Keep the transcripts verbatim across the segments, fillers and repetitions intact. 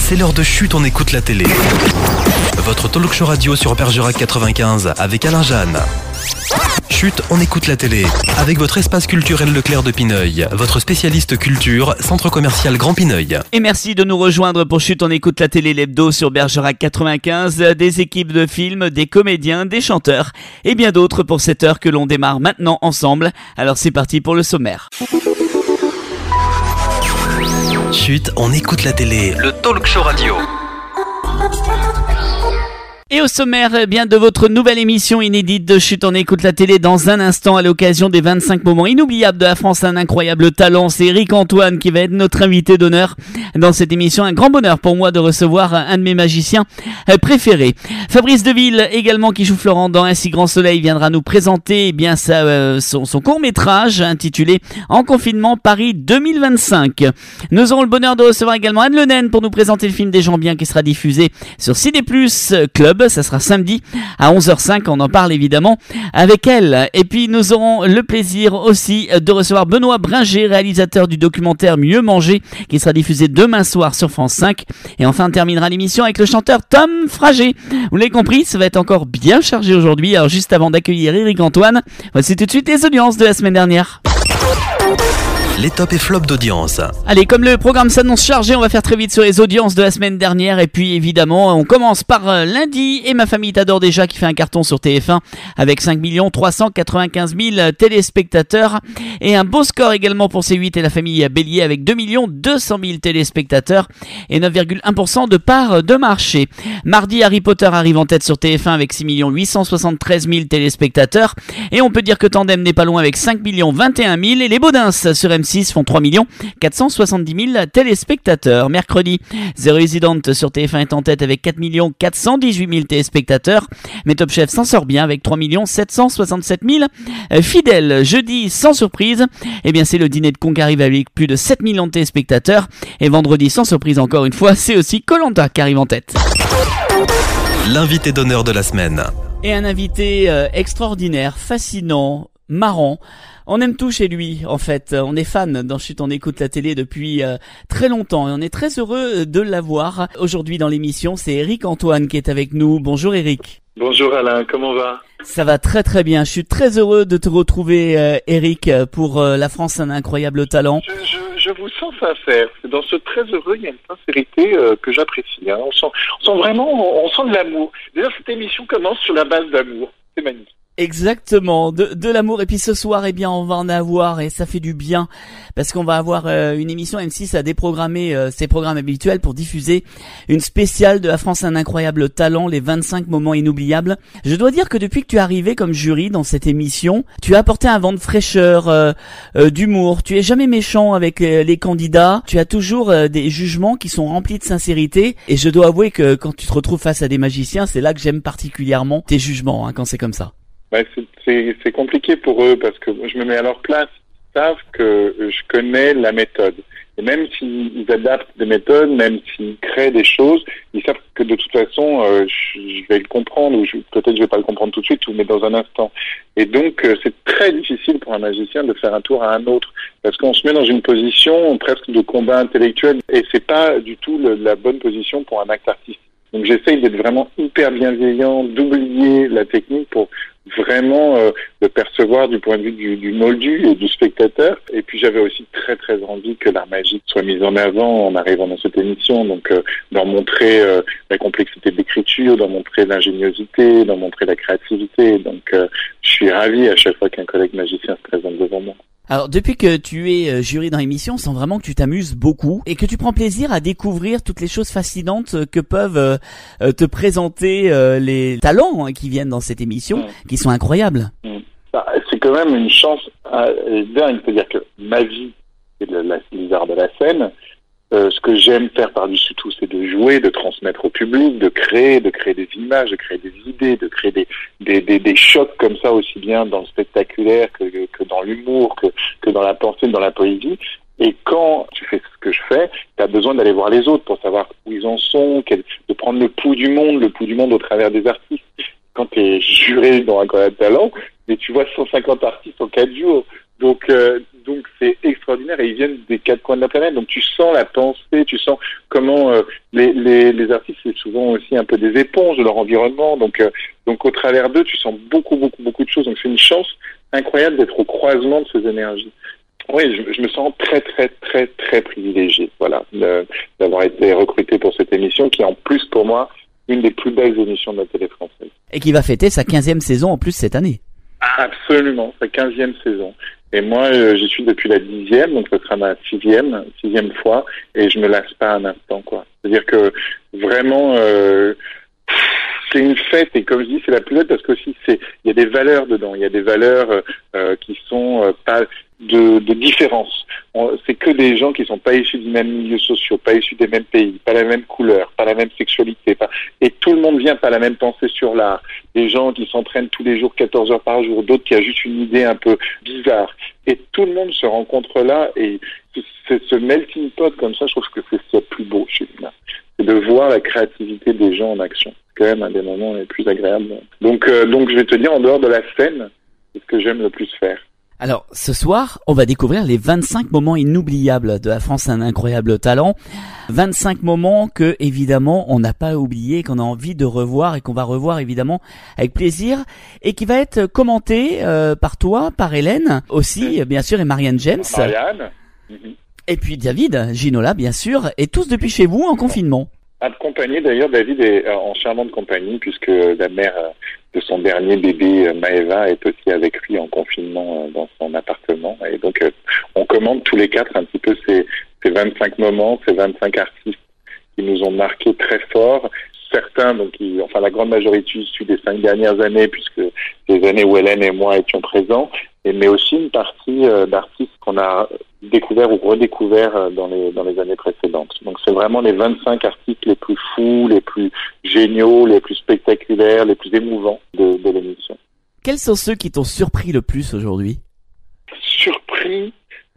C'est l'heure de Chut, on écoute la télé. Votre talk show radio sur Bergerac quatre-vingt-quinze avec Alain Jeanne. Chut, on écoute la télé. Avec votre espace culturel Leclerc de Pineuil, votre spécialiste culture, centre commercial Grand Pineuil. Et merci de nous rejoindre pour Chut, on écoute la télé, l'hebdo sur Bergerac quatre-vingt-quinze. Des équipes de films, des comédiens, des chanteurs et bien d'autres pour cette heure que l'on démarre maintenant ensemble. Alors c'est parti pour le sommaire. Chut, on écoute la télé. Le talk show radio. Et au sommaire, eh bien, de votre nouvelle émission inédite de Chut, on écoute la télé dans un instant à l'occasion des vingt-cinq moments inoubliables de la France, un incroyable talent. C'est Eric Antoine qui va être notre invité d'honneur dans cette émission. Un grand bonheur pour moi de recevoir un de mes magiciens préférés. Fabrice Deville également qui joue Florent dans Ainsi Grand Soleil viendra nous présenter eh bien sa, euh, son, son court-métrage intitulé En confinement Paris deux mille vingt-cinq. Nous aurons le bonheur de recevoir également Anne Le Naine pour nous présenter le film Des gens bien qui sera diffusé sur Ciné Plus Club. Ça sera samedi à onze heures cinq, on en parle évidemment avec elle. Et puis nous aurons le plaisir aussi de recevoir Benoît Bringer, réalisateur du documentaire Mieux manger, qui sera diffusé demain soir sur France cinq. Et enfin on terminera l'émission avec le chanteur Tom Frager. Vous l'avez compris, ça va être encore bien chargé aujourd'hui. Alors juste avant d'accueillir Eric Antoine, voici tout de suite les audiences de la semaine dernière. Les tops et flops d'audience. Allez, comme le programme s'annonce chargé, on va faire très vite sur les audiences de la semaine dernière. Et puis évidemment, on commence par euh, lundi. Et ma famille t'adore déjà qui fait un carton sur T F un avec cinq millions trois cent quatre-vingt-quinze mille téléspectateurs. Et un beau score également pour C huit et la famille Bélier avec deux millions deux cent mille téléspectateurs et neuf virgule un pour cent de part de marché. Mardi, Harry Potter arrive en tête sur T F un avec six millions huit cent soixante-treize mille téléspectateurs. Et on peut dire que Tandem n'est pas loin avec cinq millions vingt et un mille. Et les Baudins sur M six font trois millions quatre cent soixante-dix mille téléspectateurs. Mercredi, The Resident sur T F un est en tête avec quatre millions quatre cent dix-huit mille téléspectateurs. Mais Top Chef s'en sort bien avec trois millions sept cent soixante-sept mille fidèles. Jeudi, sans surprise, eh bien c'est le dîner de con qui arrive avec plus de sept millions de téléspectateurs. Et vendredi, sans surprise encore une fois, c'est aussi Koh-Lanta qui arrive en tête. L'invité d'honneur de la semaine. Et un invité euh, extraordinaire, fascinant, marrant. On aime tout chez lui, en fait. On est fan dans Chut, on écoute la télé depuis euh, très longtemps et on est très heureux de l'avoir. Aujourd'hui dans l'émission, c'est Eric Antoine qui est avec nous. Bonjour Eric. Bonjour Alain, comment va ? Ça va très très bien. Je suis très heureux de te retrouver, euh, Eric, pour euh, La France, un incroyable talent. Je, je, je vous sens sincère. Dans ce très heureux, il y a une sincérité euh, que j'apprécie. Hein. On sent, on sent vraiment, on, on sent de l'amour. D'ailleurs, cette émission commence sur la base d'amour. C'est magnifique. Exactement, de, de l'amour. Et puis ce soir, eh bien, on va en avoir et ça fait du bien parce qu'on va avoir euh, une émission. M six a déprogrammé euh, ses programmes habituels pour diffuser une spéciale de La France, un incroyable talent, les vingt-cinq moments inoubliables. Je dois dire que depuis que tu es arrivé comme jury dans cette émission, tu as apporté un vent de fraîcheur, euh, euh, d'humour. Tu es jamais méchant avec euh, les candidats. Tu as toujours euh, des jugements qui sont remplis de sincérité. Et je dois avouer que quand tu te retrouves face à des magiciens, c'est là que j'aime particulièrement tes jugements, hein, quand c'est comme ça. Bah, c'est, c'est, c'est compliqué pour eux parce que je me mets à leur place. Ils savent que je connais la méthode. Et même s'ils adaptent des méthodes, même s'ils créent des choses, ils savent que de toute façon, euh, je, je vais le comprendre ou je, peut-être je vais pas le comprendre tout de suite, mais dans un instant. Et donc, euh, c'est très difficile pour un magicien de faire un tour à un autre parce qu'on se met dans une position presque de combat intellectuel et c'est pas du tout le, la bonne position pour un acte artistique. Donc, j'essaye d'être vraiment hyper bienveillant, d'oublier la technique pour vraiment euh, le percevoir du point de vue du, du moldu et du spectateur. Et puis j'avais aussi très très envie que l'art magique soit mis en avant en arrivant dans cette émission, donc euh, d'en montrer euh, la complexité de l'écriture, d'en montrer l'ingéniosité, d'en montrer la créativité. Donc euh, je suis ravi à chaque fois qu'un collègue magicien se présente devant moi. Alors depuis que tu es jury dans l'émission, on sent vraiment que tu t'amuses beaucoup et que tu prends plaisir à découvrir toutes les choses fascinantes que peuvent euh, te présenter euh, les talents hein, qui viennent dans cette émission, mmh. qui sont incroyables. Mmh. Bah, c'est quand même une chance euh, dingue, c'est-à-dire que ma vie, c'est le, la, les arts de la scène. Euh, ce que j'aime faire par-dessus tout, c'est de jouer, de transmettre au public, de créer, de créer des images, de créer des idées, de créer des, des, des, des chocs comme ça, aussi bien dans le spectaculaire que, que dans l'humour, que, que dans la pensée, dans la poésie. Et quand tu fais ce que je fais, tu as besoin d'aller voir les autres pour savoir où ils en sont, quel, de prendre le pouls du monde, le pouls du monde au travers des artistes. Quand tu es juré dans un Incroyable Talent, mais tu vois cent cinquante artistes en quatre jours. Donc, euh, donc c'est extraordinaire et ils viennent des quatre coins de la planète. Donc tu sens la pensée, tu sens comment euh, les, les, les artistes, c'est souvent aussi un peu des éponges de leur environnement. Donc, euh, donc au travers d'eux, tu sens beaucoup, beaucoup, beaucoup de choses. Donc c'est une chance incroyable d'être au croisement de ces énergies. Oui, je, je me sens très, très, très, très privilégié, voilà, de, d'avoir été recruté pour cette émission qui est en plus pour moi une des plus belles émissions de la télé française. Et qui va fêter sa quinzième saison en plus cette année. Absolument, sa quinzième saison. Et moi, euh, j'y suis depuis la dixième, donc ce sera ma sixième, sixième fois, et je me lasse pas un instant, quoi. C'est-à-dire que vraiment, euh, c'est une fête, et comme je dis, c'est la plus belle parce qu'aussi c'est, il y a des valeurs dedans, il y a des valeurs euh, qui sont euh, pas de, de différence. On, c'est que des gens qui sont pas issus du même milieu social, pas issus des mêmes pays, pas la même couleur, pas la même sexualité, pas, et tout le monde vient pas la même pensée sur l'art. Des gens qui s'entraînent tous les jours quatorze heures par jour, d'autres qui a juste une idée un peu bizarre. Et tout le monde se rencontre là, et c'est ce melting pot comme ça, je trouve que c'est ce qu'il y a de plus beau chez Luna. C'est de voir la créativité des gens en action. C'est quand même un des moments les plus agréables. Donc, euh, donc je vais te dire, en dehors de la scène, c'est ce que j'aime le plus faire. Alors, ce soir, on va découvrir les vingt-cinq moments inoubliables de La France a un incroyable talent. vingt-cinq moments que, évidemment, on n'a pas oublié, qu'on a envie de revoir et qu'on va revoir, évidemment, avec plaisir. Et qui va être commenté euh, par toi, par Hélène aussi, bien sûr, et Marianne James. Marianne. Mm-hmm. Et puis David Ginola, bien sûr, et tous depuis chez vous en confinement. Accompagné d'ailleurs, David est en charmante compagnie puisque la mère de son dernier bébé, Maëva, est aussi avec lui en confinement dans son appartement. Et donc on commande tous les quatre un petit peu ces, ces vingt-cinq moments, ces vingt-cinq artistes qui nous ont marqués très fort. Certains, donc, qui, enfin la grande majorité issus des cinq dernières années, puisque les années où Hélène et moi étions présents, et, mais aussi une partie euh, d'artistes qu'on a découvert ou redécouvert dans les dans les années précédentes. Donc c'est vraiment les vingt-cinq artistes les plus fous, les plus géniaux, les plus spectaculaires, les plus émouvants de, de l'émission. Quels sont ceux qui t'ont surpris le plus aujourd'hui ? Surpris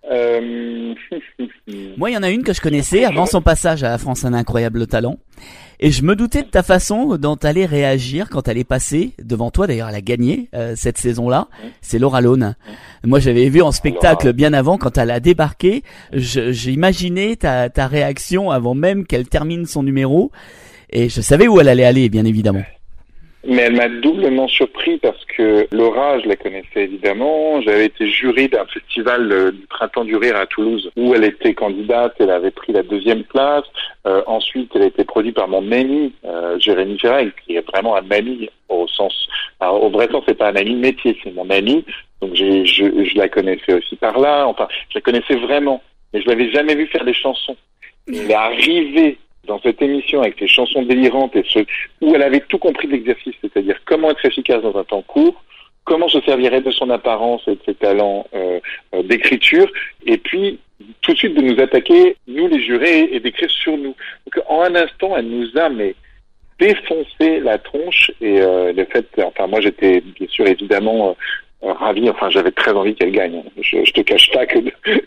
euh... Moi, il y en a une que je connaissais avant son passage à La France a un incroyable talent. Et je me doutais de ta façon dont t'allais réagir quand elle est passée devant toi. D'ailleurs, elle a gagné euh, cette saison-là. C'est Laura Lone. Moi, j'avais vu en spectacle bien avant quand elle a débarqué. Je, j'imaginais ta, ta réaction avant même qu'elle termine son numéro. Et je savais où elle allait aller, bien évidemment. Mais elle m'a doublement surpris parce que Laura, je la connaissais évidemment. J'avais été jury d'un festival euh, du Printemps du Rire à Toulouse où elle était candidate. Elle avait pris la deuxième place. Euh, ensuite, elle a été produite par mon ami, euh, Jérémy Ferrel, qui est vraiment un ami au sens, alors, au vrai sens, c'est pas un ami métier, c'est mon ami. Donc, j'ai, je, je la connaissais aussi par là. Enfin, je la connaissais vraiment, mais je l'avais jamais vu faire des chansons. Elle est arrivée dans cette émission avec ses chansons délirantes et ce, où elle avait tout compris de l'exercice, c'est-à-dire comment être efficace dans un temps court, comment se servirait de son apparence et de ses talents euh, euh, d'écriture, et puis tout de suite de nous attaquer, nous les jurés, et d'écrire sur nous. Donc en un instant, elle nous a mais défoncé la tronche, et euh, le fait, enfin moi j'étais bien sûr évidemment euh, ravi, enfin j'avais très envie qu'elle gagne. Je, je te cache pas que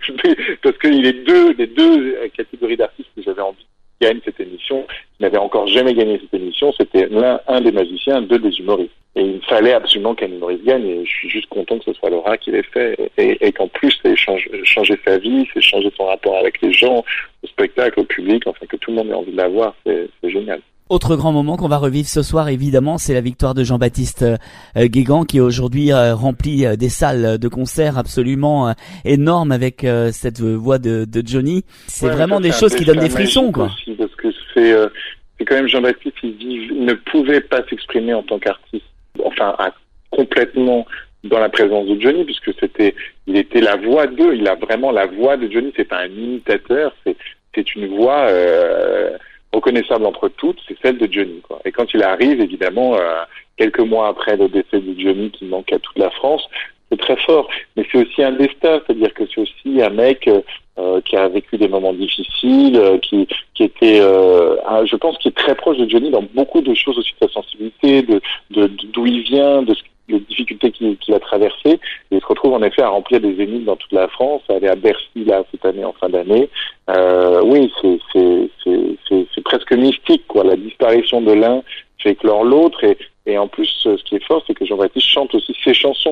parce qu'il est deux, les deux catégories d'artistes que j'avais envie gagne cette émission, qui n'avait encore jamais gagné cette émission, c'était l'un, un des magiciens, deux des humoristes. Et il fallait absolument qu'un humoriste gagne, et je suis juste content que ce soit Laura qui l'ait fait, et, et qu'en plus, c'est changer, changer sa vie, c'est changer son rapport avec les gens, au spectacle, au public, enfin que tout le monde ait envie de la voir, c'est, c'est génial. Autre grand moment qu'on va revivre ce soir, évidemment, c'est la victoire de Jean-Baptiste euh, Guégan, qui aujourd'hui euh, remplit euh, des salles de concert absolument euh, énormes avec euh, cette voix de, de Johnny. C'est ouais, vraiment des choses qui donnent des frissons, quoi. Aussi, parce que c'est, euh, c'est quand même Jean-Baptiste, il, dit, il ne pouvait pas s'exprimer en tant qu'artiste, enfin à, complètement dans la présence de Johnny, puisque c'était, il était la voix d'eux, il a vraiment la voix de Johnny. C'est pas un imitateur, c'est, c'est une voix. Euh, reconnaissable entre toutes, c'est celle de Johnny, quoi. Et quand il arrive, évidemment, euh, quelques mois après le décès de Johnny qui manque à toute la France, c'est très fort. Mais c'est aussi un destin, c'est-à-dire que c'est aussi un mec euh, qui a vécu des moments difficiles, euh, qui, qui était, euh, un, je pense, qui est très proche de Johnny dans beaucoup de choses aussi de sa sensibilité, de, de, de d'où il vient, de ce les difficultés qu'il, qu'il a traversées, et il se retrouve en effet à remplir des zéniths dans toute la France, à aller à Bercy là cette année en fin d'année. Euh, oui, c'est, c'est, c'est, c'est, c'est presque mystique, quoi. La disparition de l'un fait éclore l'autre, et, et en plus, ce qui est fort, c'est que Jean-Baptiste chante aussi ses chansons.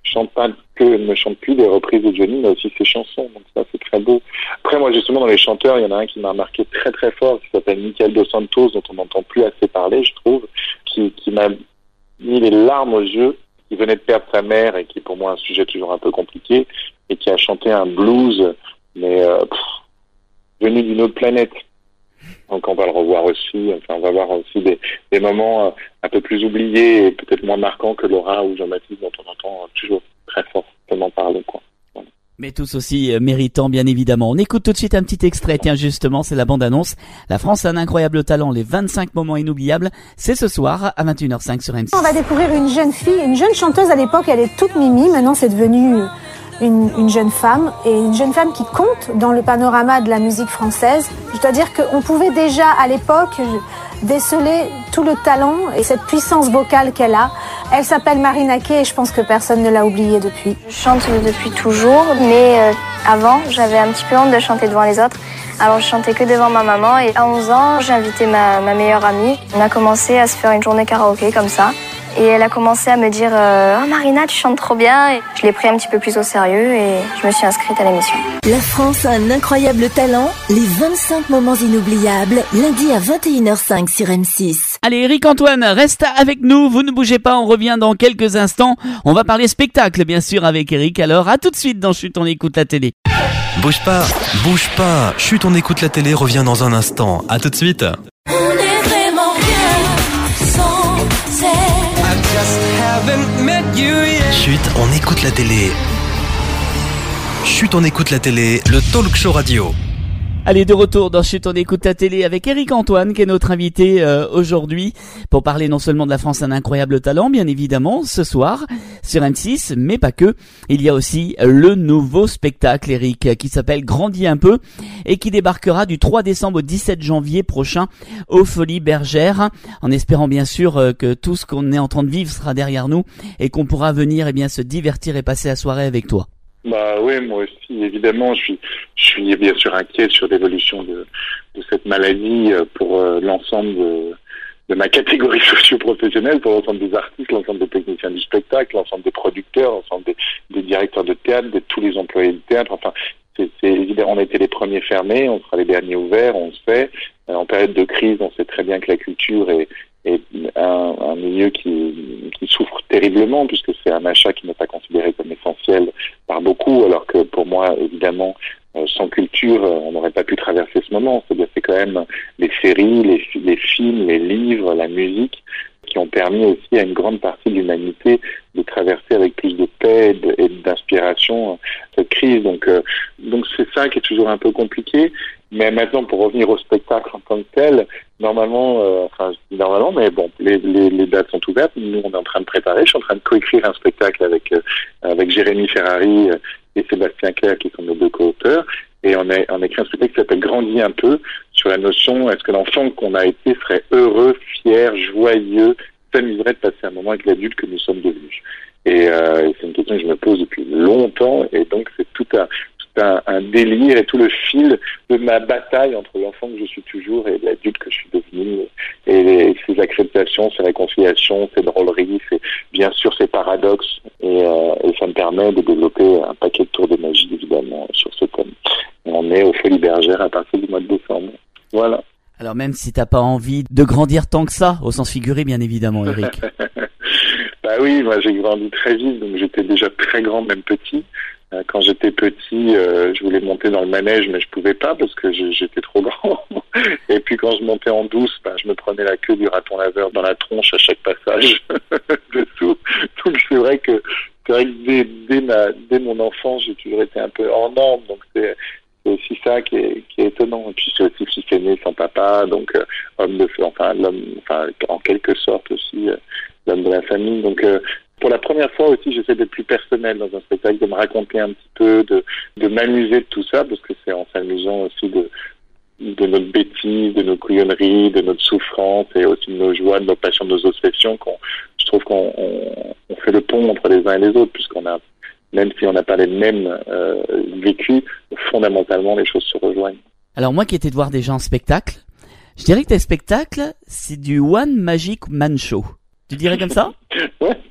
chante pas que, ne chante plus des reprises de Johnny, mais aussi ses chansons. Donc ça, c'est très beau. Après, moi, justement, dans les chanteurs, il y en a un qui m'a marqué très très fort, qui s'appelle Michael Dos Santos, dont on n'entend plus assez parler, je trouve, qui, qui m'a mis les larmes aux yeux, qui venait de perdre sa mère et qui, pour moi, un sujet toujours un peu compliqué, et qui a chanté un blues, mais euh, pff, venu d'une autre planète. Donc on va le revoir aussi, enfin on va voir aussi des, des moments un peu plus oubliés et peut-être moins marquants que Laura ou Jean-Baptiste, dont on entend toujours très fortement parler, quoi. Voilà. Mais tous aussi euh, méritants, bien évidemment. On écoute tout de suite un petit extrait, tiens justement, c'est la bande-annonce. La France a un incroyable talent, les vingt-cinq moments inoubliables, c'est ce soir à vingt et une heures cinq sur M six. On va découvrir une jeune fille, une jeune chanteuse à l'époque, elle est toute mimi, maintenant c'est devenu une, une jeune femme, et une jeune femme qui compte dans le panorama de la musique française. Je dois dire qu'on pouvait déjà à l'époque déceler tout le talent et cette puissance vocale qu'elle a. Elle s'appelle Marina Kaye et je pense que personne ne l'a oubliée depuis. Je chante depuis toujours, mais euh, avant, j'avais un petit peu honte de chanter devant les autres. Alors je chantais que devant ma maman et à onze ans, j'ai invité ma, ma meilleure amie. On a commencé à se faire une journée karaoké comme ça. Et elle a commencé à me dire euh, « Oh Marina, tu chantes trop bien !» Et je l'ai pris un petit peu plus au sérieux et je me suis inscrite à l'émission. La France a un incroyable talent, les vingt-cinq moments inoubliables, lundi à vingt et une heures cinq sur M six. Allez, Eric-Antoine, reste avec nous, vous ne bougez pas, on revient dans quelques instants. On va parler spectacle, bien sûr, avec Eric. Alors, à tout de suite dans Chut, on écoute la télé. Bouge pas, bouge pas. Chut, on écoute la télé, revient dans un instant. À tout de suite. On est vraiment bien sans Chut, on écoute la télé. Chut, on écoute la télé, le talk show radio. Allez, de retour dans Chut, on écoute la télé avec Eric-Antoine qui est notre invité euh, aujourd'hui pour parler non seulement de la France, un incroyable talent, bien évidemment, ce soir sur M six, mais pas que. Il y a aussi le nouveau spectacle, Eric, qui s'appelle Grandis un peu et qui débarquera du trois décembre au dix-sept janvier prochain aux Folies Bergères, en espérant bien sûr euh, que tout ce qu'on est en train de vivre sera derrière nous et qu'on pourra venir eh bien se divertir et passer la soirée avec toi. Bah oui, moi aussi, évidemment, je suis, je suis bien sûr inquiet sur l'évolution de, de cette maladie pour euh, l'ensemble de, de ma catégorie socio-professionnelle, pour l'ensemble des artistes, l'ensemble des techniciens du spectacle, l'ensemble des producteurs, l'ensemble des, des directeurs de théâtre, de tous les employés de théâtre. Enfin, c'est, c'est évident, on a été les premiers fermés, on sera les derniers ouverts, on le sait. Euh, en période de crise, on sait très bien que la culture est, est un, un milieu qui, qui souffre terriblement, puisque c'est un achat qui n'est pas considéré comme essentiel par beaucoup, alors que pour moi, évidemment, euh, sans culture, euh, on n'aurait pas pu traverser ce moment. C'est-à-dire c'est quand même les séries, les, les films, les livres, la musique qui ont permis aussi à une grande partie de l'humanité de traverser avec plus de paix et, de, et d'inspiration euh, cette crise. Donc, euh, donc c'est ça qui est toujours un peu compliqué. Mais maintenant, pour revenir au spectacle en tant que tel, normalement, euh, enfin, je dis normalement, mais bon, les, les, les dates sont ouvertes. Nous, on est en train de préparer. Je suis en train de coécrire un spectacle avec euh, avec Jérémy Ferrari euh, et Sébastien Clerc, qui sont nos deux co-auteurs. Et on a, on a écrit un spectacle qui s'appelle Grandis un peu, sur la notion, est-ce que l'enfant qu'on a été serait heureux, fier, joyeux, s'amuserait de passer un moment avec l'adulte que nous sommes devenus. Et, euh, et c'est une question que je me pose depuis longtemps, et donc c'est tout un, tout un, un délire et tout le fil de ma bataille entre l'enfant que je suis toujours et l'adulte que je suis devenu, et les, ces acceptations, ces réconciliations, ces drôleries, ces, bien sûr ces paradoxes, et, euh, et ça me permet de développer un paquet de tours de magie, évidemment, sur ce thème. Et on est aux Folies Bergères à partir du mois de décembre. Voilà. Alors même si t'as pas envie de grandir tant que ça, au sens figuré bien évidemment, Eric. Bah oui, moi j'ai grandi très vite, donc j'étais déjà très grand, même petit. Euh, quand j'étais petit, euh, je voulais monter dans le manège, mais je pouvais pas parce que je, j'étais trop grand. Et puis quand je montais en douce, bah, je me prenais la queue du raton laveur dans la tronche à chaque passage dessous. Donc c'est vrai que c'est vrai que dès, dès, ma, dès mon enfance, j'ai toujours été un peu hors norme, donc c'est c'est aussi ça qui est, qui est étonnant. Et puis c'est aussi fils aîné sans papa, donc euh, homme de feu, enfin l'homme, enfin en quelque sorte aussi euh, l'homme de la famille. Donc euh, pour la première fois aussi, j'essaie d'être plus personnel dans un spectacle, de me raconter un petit peu, de de m'amuser de tout ça, parce que c'est en s'amusant aussi de de notre bêtise, de nos couillonneries, de notre souffrance et aussi de nos joies, de nos passions, de nos obsessions, qu'on je trouve qu'on on, on fait le pont entre les uns et les autres, puisqu'on a, même si on n'a pas les mêmes euh, vécus, fondamentalement, les choses se rejoignent. Alors moi qui étais de voir déjà en spectacle, je dirais que tes spectacles, c'est du One Magic Man Show. Tu dirais comme ça? Ouais, c'est ça.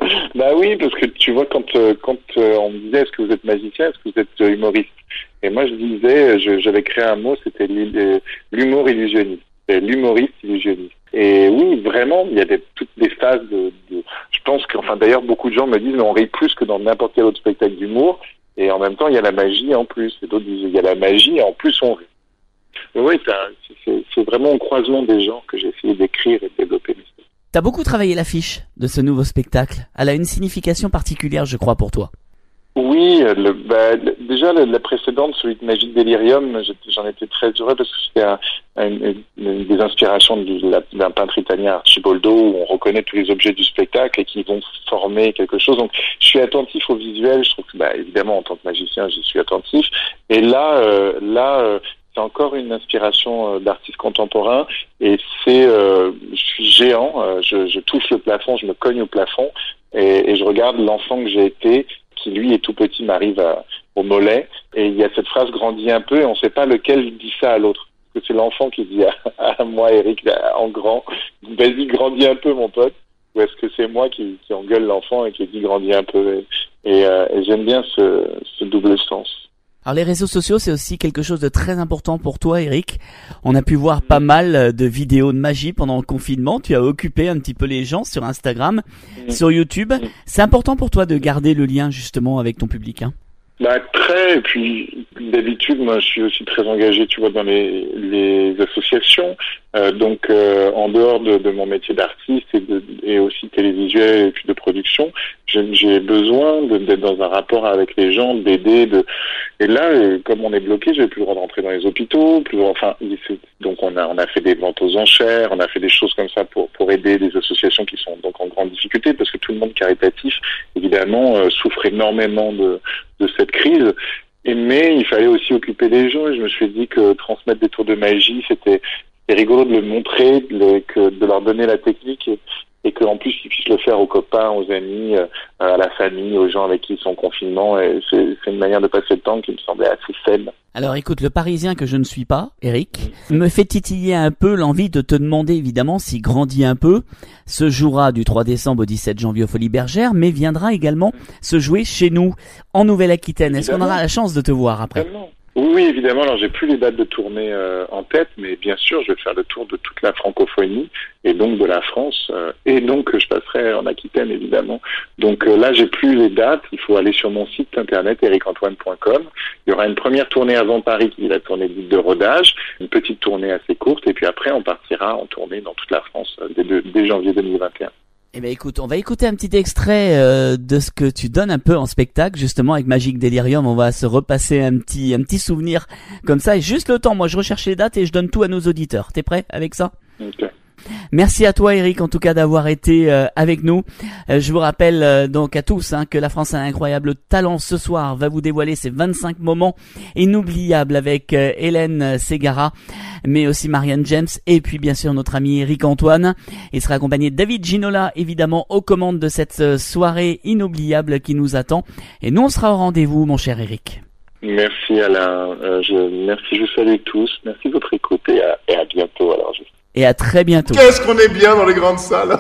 Bah oui, parce que tu vois, quand euh, quand euh, on me disait est-ce que vous êtes magicien, est-ce que vous êtes euh, humoriste, et moi je disais, je, j'avais créé un mot, c'était l'humour illusionniste, c'est l'humoriste illusionniste. Et oui, vraiment, il y a des, toutes des phases de, de... Je pense que, enfin d'ailleurs, beaucoup de gens me disent mais on rit plus que dans n'importe quel autre spectacle d'humour, et en même temps il y a la magie en plus, et d'autres disent il y a la magie et en plus on rit. Mais oui, c'est, c'est vraiment au croisement des genres que j'ai essayé d'écrire et de développer mes spectacles. T'as beaucoup travaillé l'affiche de ce nouveau spectacle. Elle a une signification particulière, je crois, pour toi. Oui, le, bah, le, déjà la, la précédente, celui de Magique Délirium, j'en étais très heureux parce que c'était un, un, une, une des inspirations de la, d'un peintre italien, Arciboldo, où on reconnaît tous les objets du spectacle et qui vont former quelque chose. Donc, je suis attentif au visuel. Je trouve que, bah, évidemment, en tant que magicien, j'y suis attentif. Et là, euh, là. Euh, c'est encore une inspiration euh, d'artiste contemporain et c'est, euh, je suis géant, euh, je, je touche le plafond, je me cogne au plafond et, et je regarde l'enfant que j'ai été, qui lui est tout petit, m'arrive à, au mollet et il y a cette phrase grandit un peu et on ne sait pas lequel dit ça à l'autre. Parce que c'est l'enfant qui dit à, à moi, Eric, en grand, vas-y grandis un peu mon pote, ou est-ce que c'est moi qui, qui engueule l'enfant et qui dit grandis un peu et, et, euh, et j'aime bien ce, ce double sens. Alors les réseaux sociaux, c'est aussi quelque chose de très important pour toi, Eric. On a pu voir pas mal de vidéos de magie pendant le confinement. Tu as occupé un petit peu les gens sur Instagram, mmh. sur YouTube. Mmh. C'est important pour toi de garder le lien justement avec ton public, hein? Bah très, et puis d'habitude moi je suis aussi très engagé, tu vois, dans les, les associations, euh, donc euh, en dehors de, de mon métier d'artiste et, de, et aussi télévisuel et puis de production, j'ai, j'ai besoin de, d'être dans un rapport avec les gens, d'aider, de et là euh, comme on est bloqué, j'ai plus le droit de rentrer dans les hôpitaux, plus enfin donc on a on a fait des ventes aux enchères, on a fait des choses comme ça pour pour aider des associations qui sont donc en grande difficulté parce que tout le monde caritatif évidemment euh, souffre énormément de de cette crise, et, mais il fallait aussi occuper les gens et je me suis dit que transmettre des tours de magie c'était, c'était rigolo de le montrer, de, le, que, de leur donner la technique et, et qu'en plus ils puissent le faire aux copains, aux amis, euh, à la famille, aux gens avec qui ils sont en confinement et c'est, c'est une manière de passer le temps qui me semblait assez saine. Alors écoute, le Parisien que je ne suis pas, Eric, me fait titiller un peu l'envie de te demander évidemment s'il grandit un peu, se jouera du trois décembre au dix-sept janvier aux Folies Bergères, mais viendra également se jouer chez nous, en Nouvelle-Aquitaine. Est-ce qu'on aura la chance de te voir après ? Évidemment. Oui, évidemment. Alors, j'ai plus les dates de tournée euh, en tête, mais bien sûr, je vais faire le tour de toute la francophonie et donc de la France. Euh, et donc, je passerai en Aquitaine, évidemment. Donc euh, là, j'ai plus les dates. Il faut aller sur mon site internet eric antoine point com. Il y aura une première tournée avant Paris, qui est la tournée dite de rodage, une petite tournée assez courte, et puis après, on partira en tournée dans toute la France euh, dès, de, dès janvier deux mille vingt et un. Eh ben écoute, on va écouter un petit extrait euh, de ce que tu donnes un peu en spectacle, justement avec Magique Délirium. On va se repasser un petit un petit souvenir comme ça. Et juste le temps, moi je recherche les dates et je donne tout à nos auditeurs. T'es prêt avec ça ? Ok. Merci à toi Eric en tout cas d'avoir été euh, avec nous. Euh, je vous rappelle euh, donc à tous hein, que la France a un incroyable talent ce soir va vous dévoiler ses vingt-cinq moments inoubliables avec euh, Hélène Ségara, mais aussi Marianne James et puis bien sûr notre ami Eric Antoine. Il sera accompagné de David Ginola évidemment aux commandes de cette euh, soirée inoubliable qui nous attend. Et nous on sera au rendez-vous mon cher Eric. Merci Alain, euh, je, merci, je vous salue tous, merci de votre écoute et à, et à bientôt alors. Je... Et à très bientôt. Qu'est-ce qu'on est bien dans les grandes salles.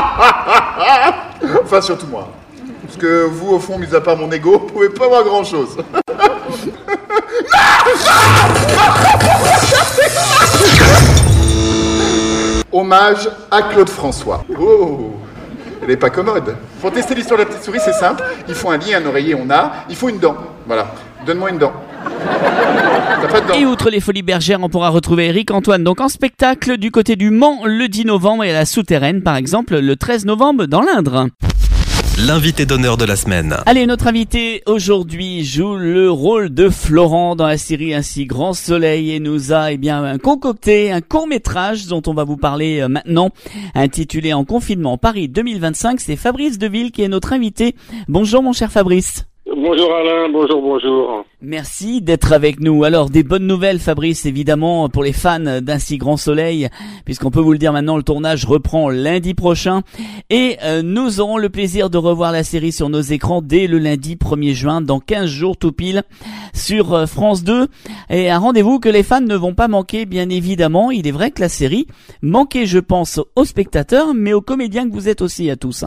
Enfin surtout moi, parce que vous au fond, mis à part mon ego, vous pouvez pas voir grand chose. Hommage à Claude François. Oh, elle est pas commode. Pour tester l'histoire de la petite souris, c'est simple. Il faut un lit, un oreiller, on a. Il faut une dent. Voilà. Donne-moi une dent. T'as pas de dent. Et outre les Folies Bergères, on pourra retrouver Eric Antoine donc en spectacle du côté du Mans le dix novembre et à la Souterraine par exemple le treize novembre dans l'Indre. L'invité d'honneur de la semaine. Allez, notre invité aujourd'hui joue le rôle de Florent dans la série Ainsi Grand Soleil et nous a eh bien concocté un court-métrage dont on va vous parler euh, maintenant, intitulé En confinement Paris deux mille vingt-cinq. C'est Fabrice Deville qui est notre invité. Bonjour mon cher Fabrice. Bonjour Alain, bonjour, bonjour. Merci d'être avec nous. Alors, des bonnes nouvelles, Fabrice, évidemment, pour les fans d'Un si grand soleil, puisqu'on peut vous le dire maintenant, le tournage reprend lundi prochain. Et euh, nous aurons le plaisir de revoir la série sur nos écrans dès le lundi premier juin, dans quinze jours tout pile, sur euh, France deux. Et un rendez-vous que les fans ne vont pas manquer, bien évidemment. Il est vrai que la série manquait, je pense, aux spectateurs, mais aux comédiens que vous êtes aussi à tous, hein.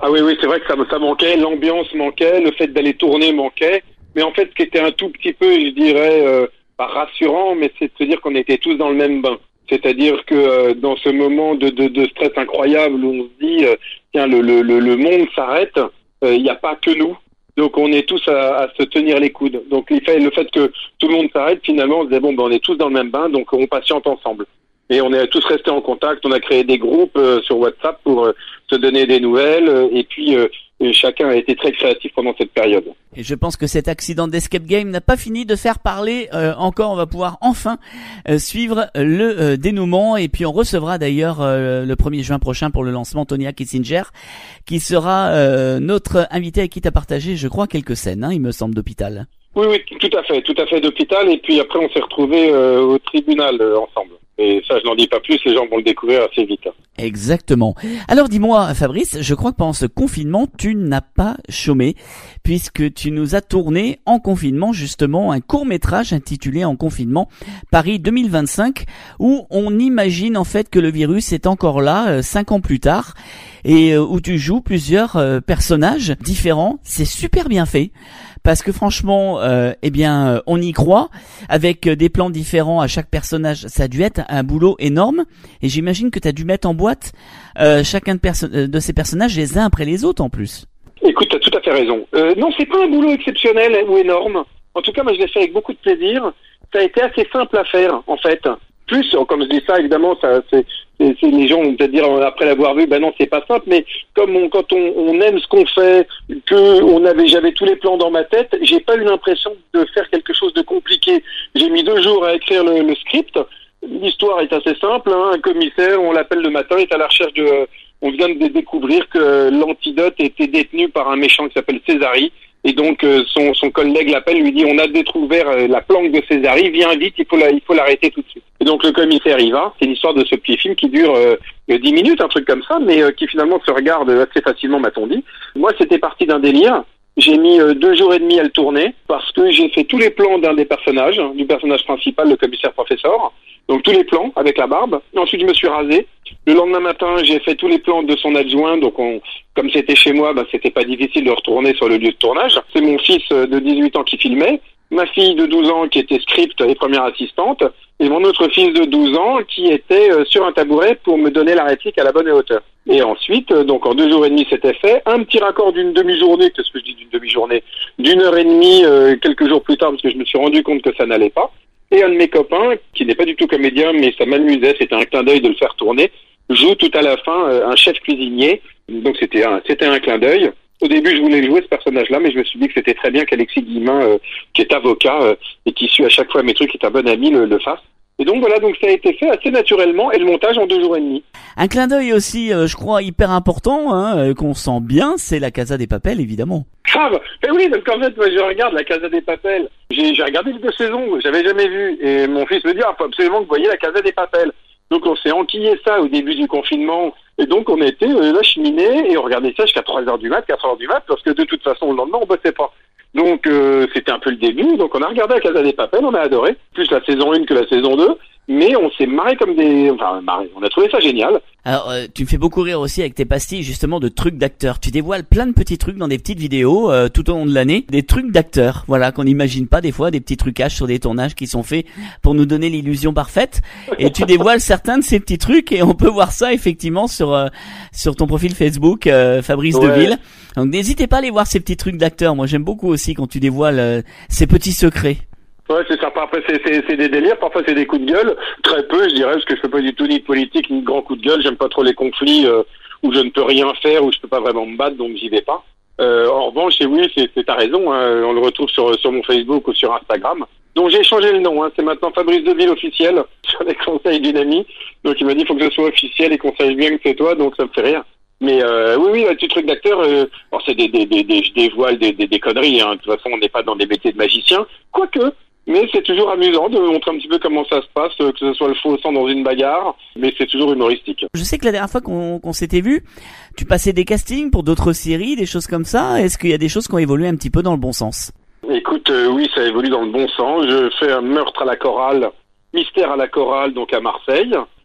Ah oui, oui, c'est vrai que ça, ça manquait, l'ambiance manquait, le fait d'aller tourner manquait. Mais en fait, ce qui était un tout petit peu, je dirais, euh, pas rassurant, mais c'est de se dire qu'on était tous dans le même bain. C'est-à-dire que euh, dans ce moment de, de, de stress incroyable où on se dit, euh, tiens, le, le, le monde s'arrête, il n'y a pas que nous. Donc on est tous à, à se tenir les coudes. Donc il fait, le fait que tout le monde s'arrête, finalement, on se disait, bon, ben, on est tous dans le même bain, donc on patiente ensemble. Et on est tous restés en contact, on a créé des groupes euh, sur WhatsApp pour euh, se donner des nouvelles, euh, et puis euh, et chacun a été très créatif pendant cette période. Et je pense que cet accident d'escape game n'a pas fini de faire parler euh, encore. On va pouvoir enfin euh, suivre le euh, dénouement, et puis on recevra d'ailleurs euh, le premier juin prochain pour le lancement Tonia Kissinger, qui sera euh, notre invité avec qui t'as partagé, je crois, quelques scènes, hein, il me semble, d'hôpital. Oui, oui, tout à fait, tout à fait d'hôpital, et puis après on s'est retrouvés euh, au tribunal euh, ensemble. Et ça, je n'en dis pas plus, les gens vont le découvrir assez vite. Exactement. Alors dis-moi, Fabrice, je crois que pendant ce confinement, tu n'as pas chômé, puisque tu nous as tourné en confinement, justement, un court-métrage intitulé En confinement, Paris deux mille vingt-cinq, où on imagine en fait que le virus est encore là, euh, cinq ans plus tard, et euh, où tu joues plusieurs euh, personnages différents. C'est super bien fait. Parce que franchement, euh, eh bien, euh, on y croit. Avec euh, des plans différents à chaque personnage, ça a dû être un boulot énorme. Et j'imagine que tu as dû mettre en boîte euh, chacun de, perso- de ces personnages les uns après les autres en plus. Écoute, tu as tout à fait raison. Euh, non, c'est pas un boulot exceptionnel ou énorme. En tout cas, moi, je l'ai fait avec beaucoup de plaisir. Ça a été assez simple à faire, en fait. Plus, comme je dis ça, évidemment, ça, c'est, c'est, c'est les gens vont peut-être dire après l'avoir vu, ben non, c'est pas simple. Mais comme on, quand on, on aime ce qu'on fait, que on avait, j'avais tous les plans dans ma tête, j'ai pas eu l'impression de faire quelque chose de compliqué. J'ai mis deux jours à écrire le, le script. L'histoire est assez simple. Hein. Un commissaire, on l'appelle le matin, est à la recherche de. On vient de découvrir que l'antidote était détenu par un méchant qui s'appelle Césari. Et donc euh, son, son collègue l'appelle, lui dit on a découvert euh, la planque de Césari, viens vite, il faut la, il faut l'arrêter tout de suite. Et donc le commissaire y va. C'est l'histoire de ce petit film qui dure euh, dix minutes, un truc comme ça, mais euh, qui finalement se regarde assez facilement, m'a-t-on dit. Moi, c'était parti d'un délire. J'ai mis euh, deux jours et demi à le tourner parce que j'ai fait tous les plans d'un des personnages, hein, du personnage principal, le commissaire professeur. Donc tous les plans avec la barbe. Et ensuite je me suis rasé. Le lendemain matin, j'ai fait tous les plans de son adjoint. Donc on, comme c'était chez moi, bah, c'était pas difficile de retourner sur le lieu de tournage. C'est mon fils de dix-huit ans qui filmait, ma fille de douze ans qui était script et première assistante, et mon autre fils de douze ans qui était euh, sur un tabouret pour me donner la réplique à la bonne hauteur. Et ensuite, euh, donc en deux jours et demi, c'était fait. Un petit raccord d'une demi-journée, qu'est-ce que je dis d'une demi-journée, d'une heure et demie euh, quelques jours plus tard, parce que je me suis rendu compte que ça n'allait pas. Et un de mes copains, qui n'est pas du tout comédien, mais ça m'amusait, c'était un clin d'œil de le faire tourner, joue tout à la fin euh, un chef cuisinier. Donc c'était un, c'était un clin d'œil. Au début, je voulais jouer ce personnage-là, mais je me suis dit que c'était très bien qu'Alexis Guillemin, euh, qui est avocat euh, et qui suit à chaque fois mes trucs, qui est un bon ami, le, le fasse. Et donc voilà, donc ça a été fait assez naturellement, et le montage en deux jours et demi. Un clin d'œil aussi, euh, je crois, hyper important, hein, euh, qu'on sent bien, c'est la Casa des Papel, évidemment. Grave. Et oui, parce qu'en fait, moi, je regarde la Casa des Papel. J'ai, j'ai regardé les deux saisons, j'avais jamais vu. Et mon fils me dit, ah, faut absolument que vous voyez la Casa des Papel. Donc on s'est enquillé ça au début du confinement. Et donc on était euh, là cheminée et on regardait ça jusqu'à trois heures du mat, quatre heures du mat, parce que de toute façon, le lendemain, on bossait pas. Donc euh, c'était un peu le début, donc on a regardé la Casa des Papel, on a adoré, plus la saison un que la saison deux, mais on s'est marré comme des... Enfin, marré, on a trouvé ça génial. Alors, euh, tu me fais beaucoup rire aussi avec tes pastilles, justement, de trucs d'acteurs. Tu dévoiles plein de petits trucs dans des petites vidéos euh, tout au long de l'année, des trucs d'acteurs, voilà, qu'on n'imagine pas des fois, des petits trucages sur des tournages qui sont faits pour nous donner l'illusion parfaite. Et tu dévoiles certains de ces petits trucs et on peut voir ça effectivement sur euh, sur ton profil Facebook, euh, Fabrice Ouais. Deville. Donc n'hésitez pas à aller voir ces petits trucs d'acteurs. Moi, j'aime beaucoup aussi quand tu dévoiles euh, ces petits secrets. Ouais, c'est ça. Après, c'est, c'est, c'est des délires. Parfois, c'est des coups de gueule. Très peu, je dirais, parce que je fais pas du tout ni de politique, ni de grands coups de gueule. J'aime pas trop les conflits euh, où je ne peux rien faire, où je peux pas vraiment me battre, donc j'y vais pas. Euh, en revanche, et oui, c'est, c'est, t'as raison, hein, on le retrouve sur, sur mon Facebook ou sur Instagram. Donc j'ai changé le nom, hein, c'est maintenant Fabrice Deville officiel, sur les conseils d'une amie. Donc il m'a dit, il faut que ce soit officiel et qu'on sache bien que c'est toi, donc ça me fait rire. Mais euh, oui, oui, le petit truc d'acteur, euh, bon, c'est des, des, des, des, je dévoile des, des, des conneries, hein. De toute façon, on n'est pas dans des métiers de magicien, quoique. Mais c'est toujours amusant de montrer un petit peu comment ça se passe, que ce soit le faux sang dans une bagarre, mais c'est toujours humoristique. Je sais que la dernière fois qu'on, qu'on s'était vu, tu passais des castings pour d'autres séries, des choses comme ça. Est-ce qu'il y a des choses qui ont évolué un petit peu dans le bon sens? Écoute, euh, oui, ça évolue dans le bon sens. Je fais un meurtre à la chorale, mystère à la chorale, donc à Marseille.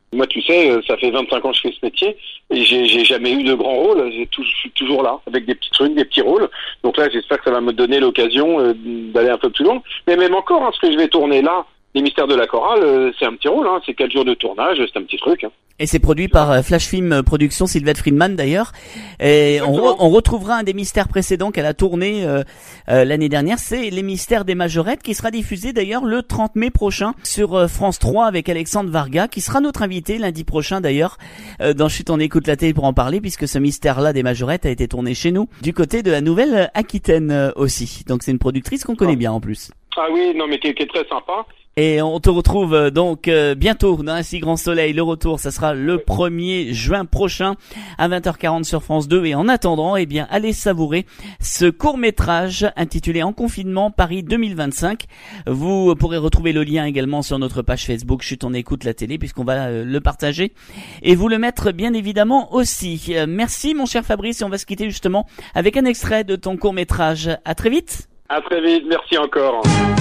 Moi, tu sais, ça fait vingt-cinq ans que je fais ce métier et j'ai, j'ai jamais eu de grand rôle. J'ai tout, je suis toujours là avec des petits trucs, des petits rôles. Donc là, j'espère que ça va me donner l'occasion euh, d'aller un peu plus loin. Mais même encore, hein, ce que je vais tourner là, Les Mystères de la Chorale, euh, c'est un petit rôle. Hein, c'est quatre jours de tournage, c'est un petit truc. Hein. Et c'est produit par euh, Flash Film Productions, Sylvette Friedman d'ailleurs. Et on, re- on retrouvera un des mystères précédents qu'elle a tourné euh, euh, l'année dernière, c'est Les Mystères des Majorettes, qui sera diffusé d'ailleurs le trente mai prochain sur euh, France trois avec Alexandre Varga, qui sera notre invité lundi prochain d'ailleurs euh, dans Chut on écoute la télé pour en parler, puisque ce mystère-là des Majorettes a été tourné chez nous, du côté de la Nouvelle-Aquitaine euh, aussi. Donc c'est une productrice qu'on connaît bien en plus. Ah oui, non mais qui, qui est très sympa. Et on te retrouve euh, donc euh, bientôt dans Un si grand soleil. Le retour, ça sera le premier juin prochain à vingt heures quarante sur France deux. Et en attendant, eh bien, allez savourer ce court-métrage intitulé En confinement Paris deux mille vingt-cinq. Vous pourrez retrouver le lien également sur notre page Facebook Chut on écoute la télé, puisqu'on va euh, le partager et vous le mettre bien évidemment aussi. Euh, merci mon cher Fabrice, et on va se quitter justement avec un extrait de ton court-métrage. À très vite. À très vite, merci encore.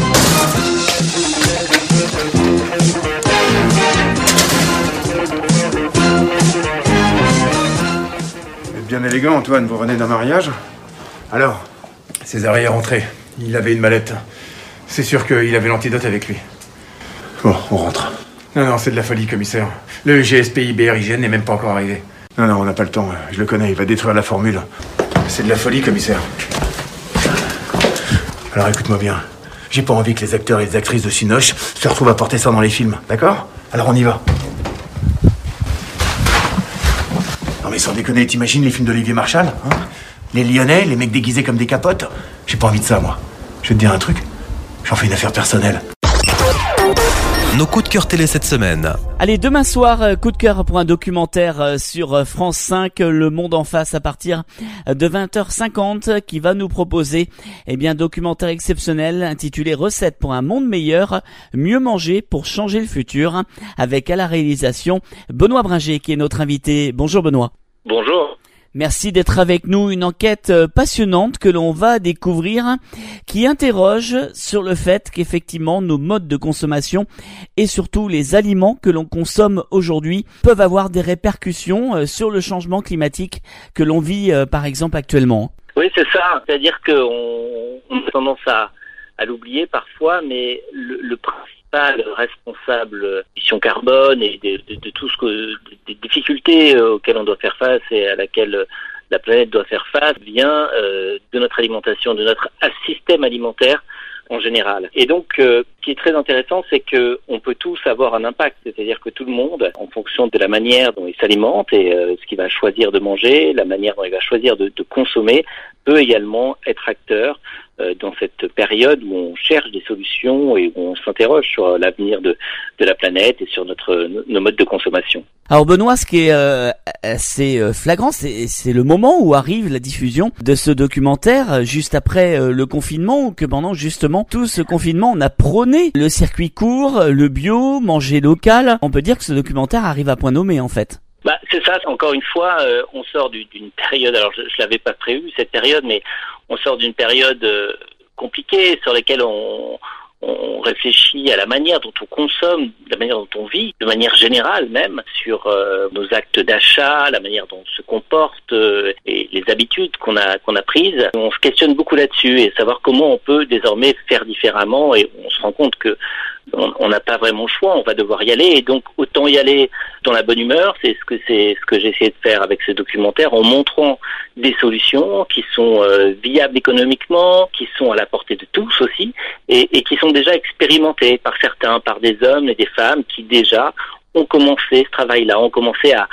Vous êtes bien élégant, Antoine, vous revenez d'un mariage. Alors, César est rentré. Il avait une mallette. C'est sûr qu'il avait l'antidote avec lui. Bon, on rentre. Non, non, c'est de la folie, commissaire. Le G S P I B R I G N n'est même pas encore arrivé. Non, non, on n'a pas le temps. Je le connais, il va détruire la formule. C'est de la folie, commissaire. Alors écoute-moi bien, j'ai pas envie que les acteurs et les actrices de Cinoche se retrouvent à porter ça dans les films, d'accord? Alors on y va. Non mais sans déconner, t'imagines les films d'Olivier Marchal, hein? Les Lyonnais, les mecs déguisés comme des capotes? J'ai pas envie de ça, moi. Je vais te dire un truc, j'en fais une affaire personnelle. Nos coups de cœur télé cette semaine. Allez, demain soir, coup de cœur pour un documentaire sur France cinq, Le Monde en face, à partir de vingt heures cinquante, qui va nous proposer eh bien, un documentaire exceptionnel intitulé Recettes pour un monde meilleur, mieux manger pour changer le futur, avec à la réalisation Benoît Bringer, qui est notre invité. Bonjour Benoît. Bonjour. Merci d'être avec nous. Une enquête passionnante que l'on va découvrir, qui interroge sur le fait qu'effectivement nos modes de consommation et surtout les aliments que l'on consomme aujourd'hui peuvent avoir des répercussions sur le changement climatique que l'on vit par exemple actuellement. Oui, c'est ça. C'est-à-dire qu'on on a tendance à, à l'oublier parfois, mais le, le principal responsable de l'émission carbone et de, de, de tout ce que des difficultés auxquelles on doit faire face et à laquelle la planète doit faire face vient euh, de notre alimentation, de notre système alimentaire en général. Et donc, euh, ce qui est très intéressant, c'est que on peut tous avoir un impact, c'est-à-dire que tout le monde, en fonction de la manière dont il s'alimente et euh, ce qu'il va choisir de manger, la manière dont il va choisir de, de consommer, peut également être acteur euh, dans cette période où on cherche des solutions et où on s'interroge sur l'avenir de, de la planète et sur notre nos modes de consommation. Alors Benoît, ce qui est euh, assez flagrant, c'est, c'est le moment où arrive la diffusion de ce documentaire, juste après euh, le confinement, ou que pendant justement tout ce confinement, on a prôné le circuit court, le bio, manger local. On peut dire que ce documentaire arrive à point nommé en fait. Bah, c'est ça, encore une fois, euh, on sort du, d'une période, alors je, je l'avais pas prévu cette période, mais on sort d'une période euh, compliquée sur laquelle on, on réfléchit à la manière dont on consomme, la manière dont on vit, de manière générale même, sur euh, nos actes d'achat, la manière dont on se comporte euh, et les habitudes qu'on a qu'on a prises. On se questionne beaucoup là-dessus et savoir comment on peut désormais faire différemment, et on se rend compte que on n'a pas vraiment le choix, on va devoir y aller, et donc autant y aller dans la bonne humeur. C'est ce que c'est ce que j'ai essayé de faire avec ce documentaire, en montrant des solutions qui sont euh, viables économiquement, qui sont à la portée de tous aussi, et, et qui sont déjà expérimentées par certains, par des hommes et des femmes qui déjà ont commencé ce travail-là, ont commencé à,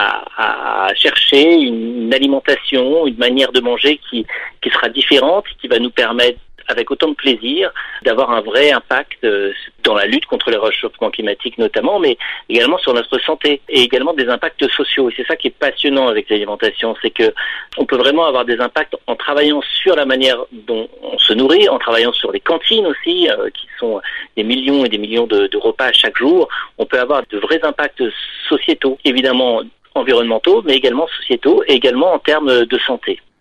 à, à chercher une, une alimentation, une manière de manger qui, qui sera différente, qui va nous permettre, avec autant de plaisir, d'avoir un vrai impact dans la lutte contre le réchauffement climatique notamment, mais également sur notre santé, et également des impacts sociaux. Et c'est ça qui est passionnant avec l'alimentation, c'est que on peut vraiment avoir des impacts en travaillant sur la manière dont on se nourrit, en travaillant sur les cantines aussi, euh, qui sont des millions et des millions de, de repas chaque jour. On peut avoir de vrais impacts sociétaux, évidemment environnementaux, mais également sociétaux, et également en termes de santé.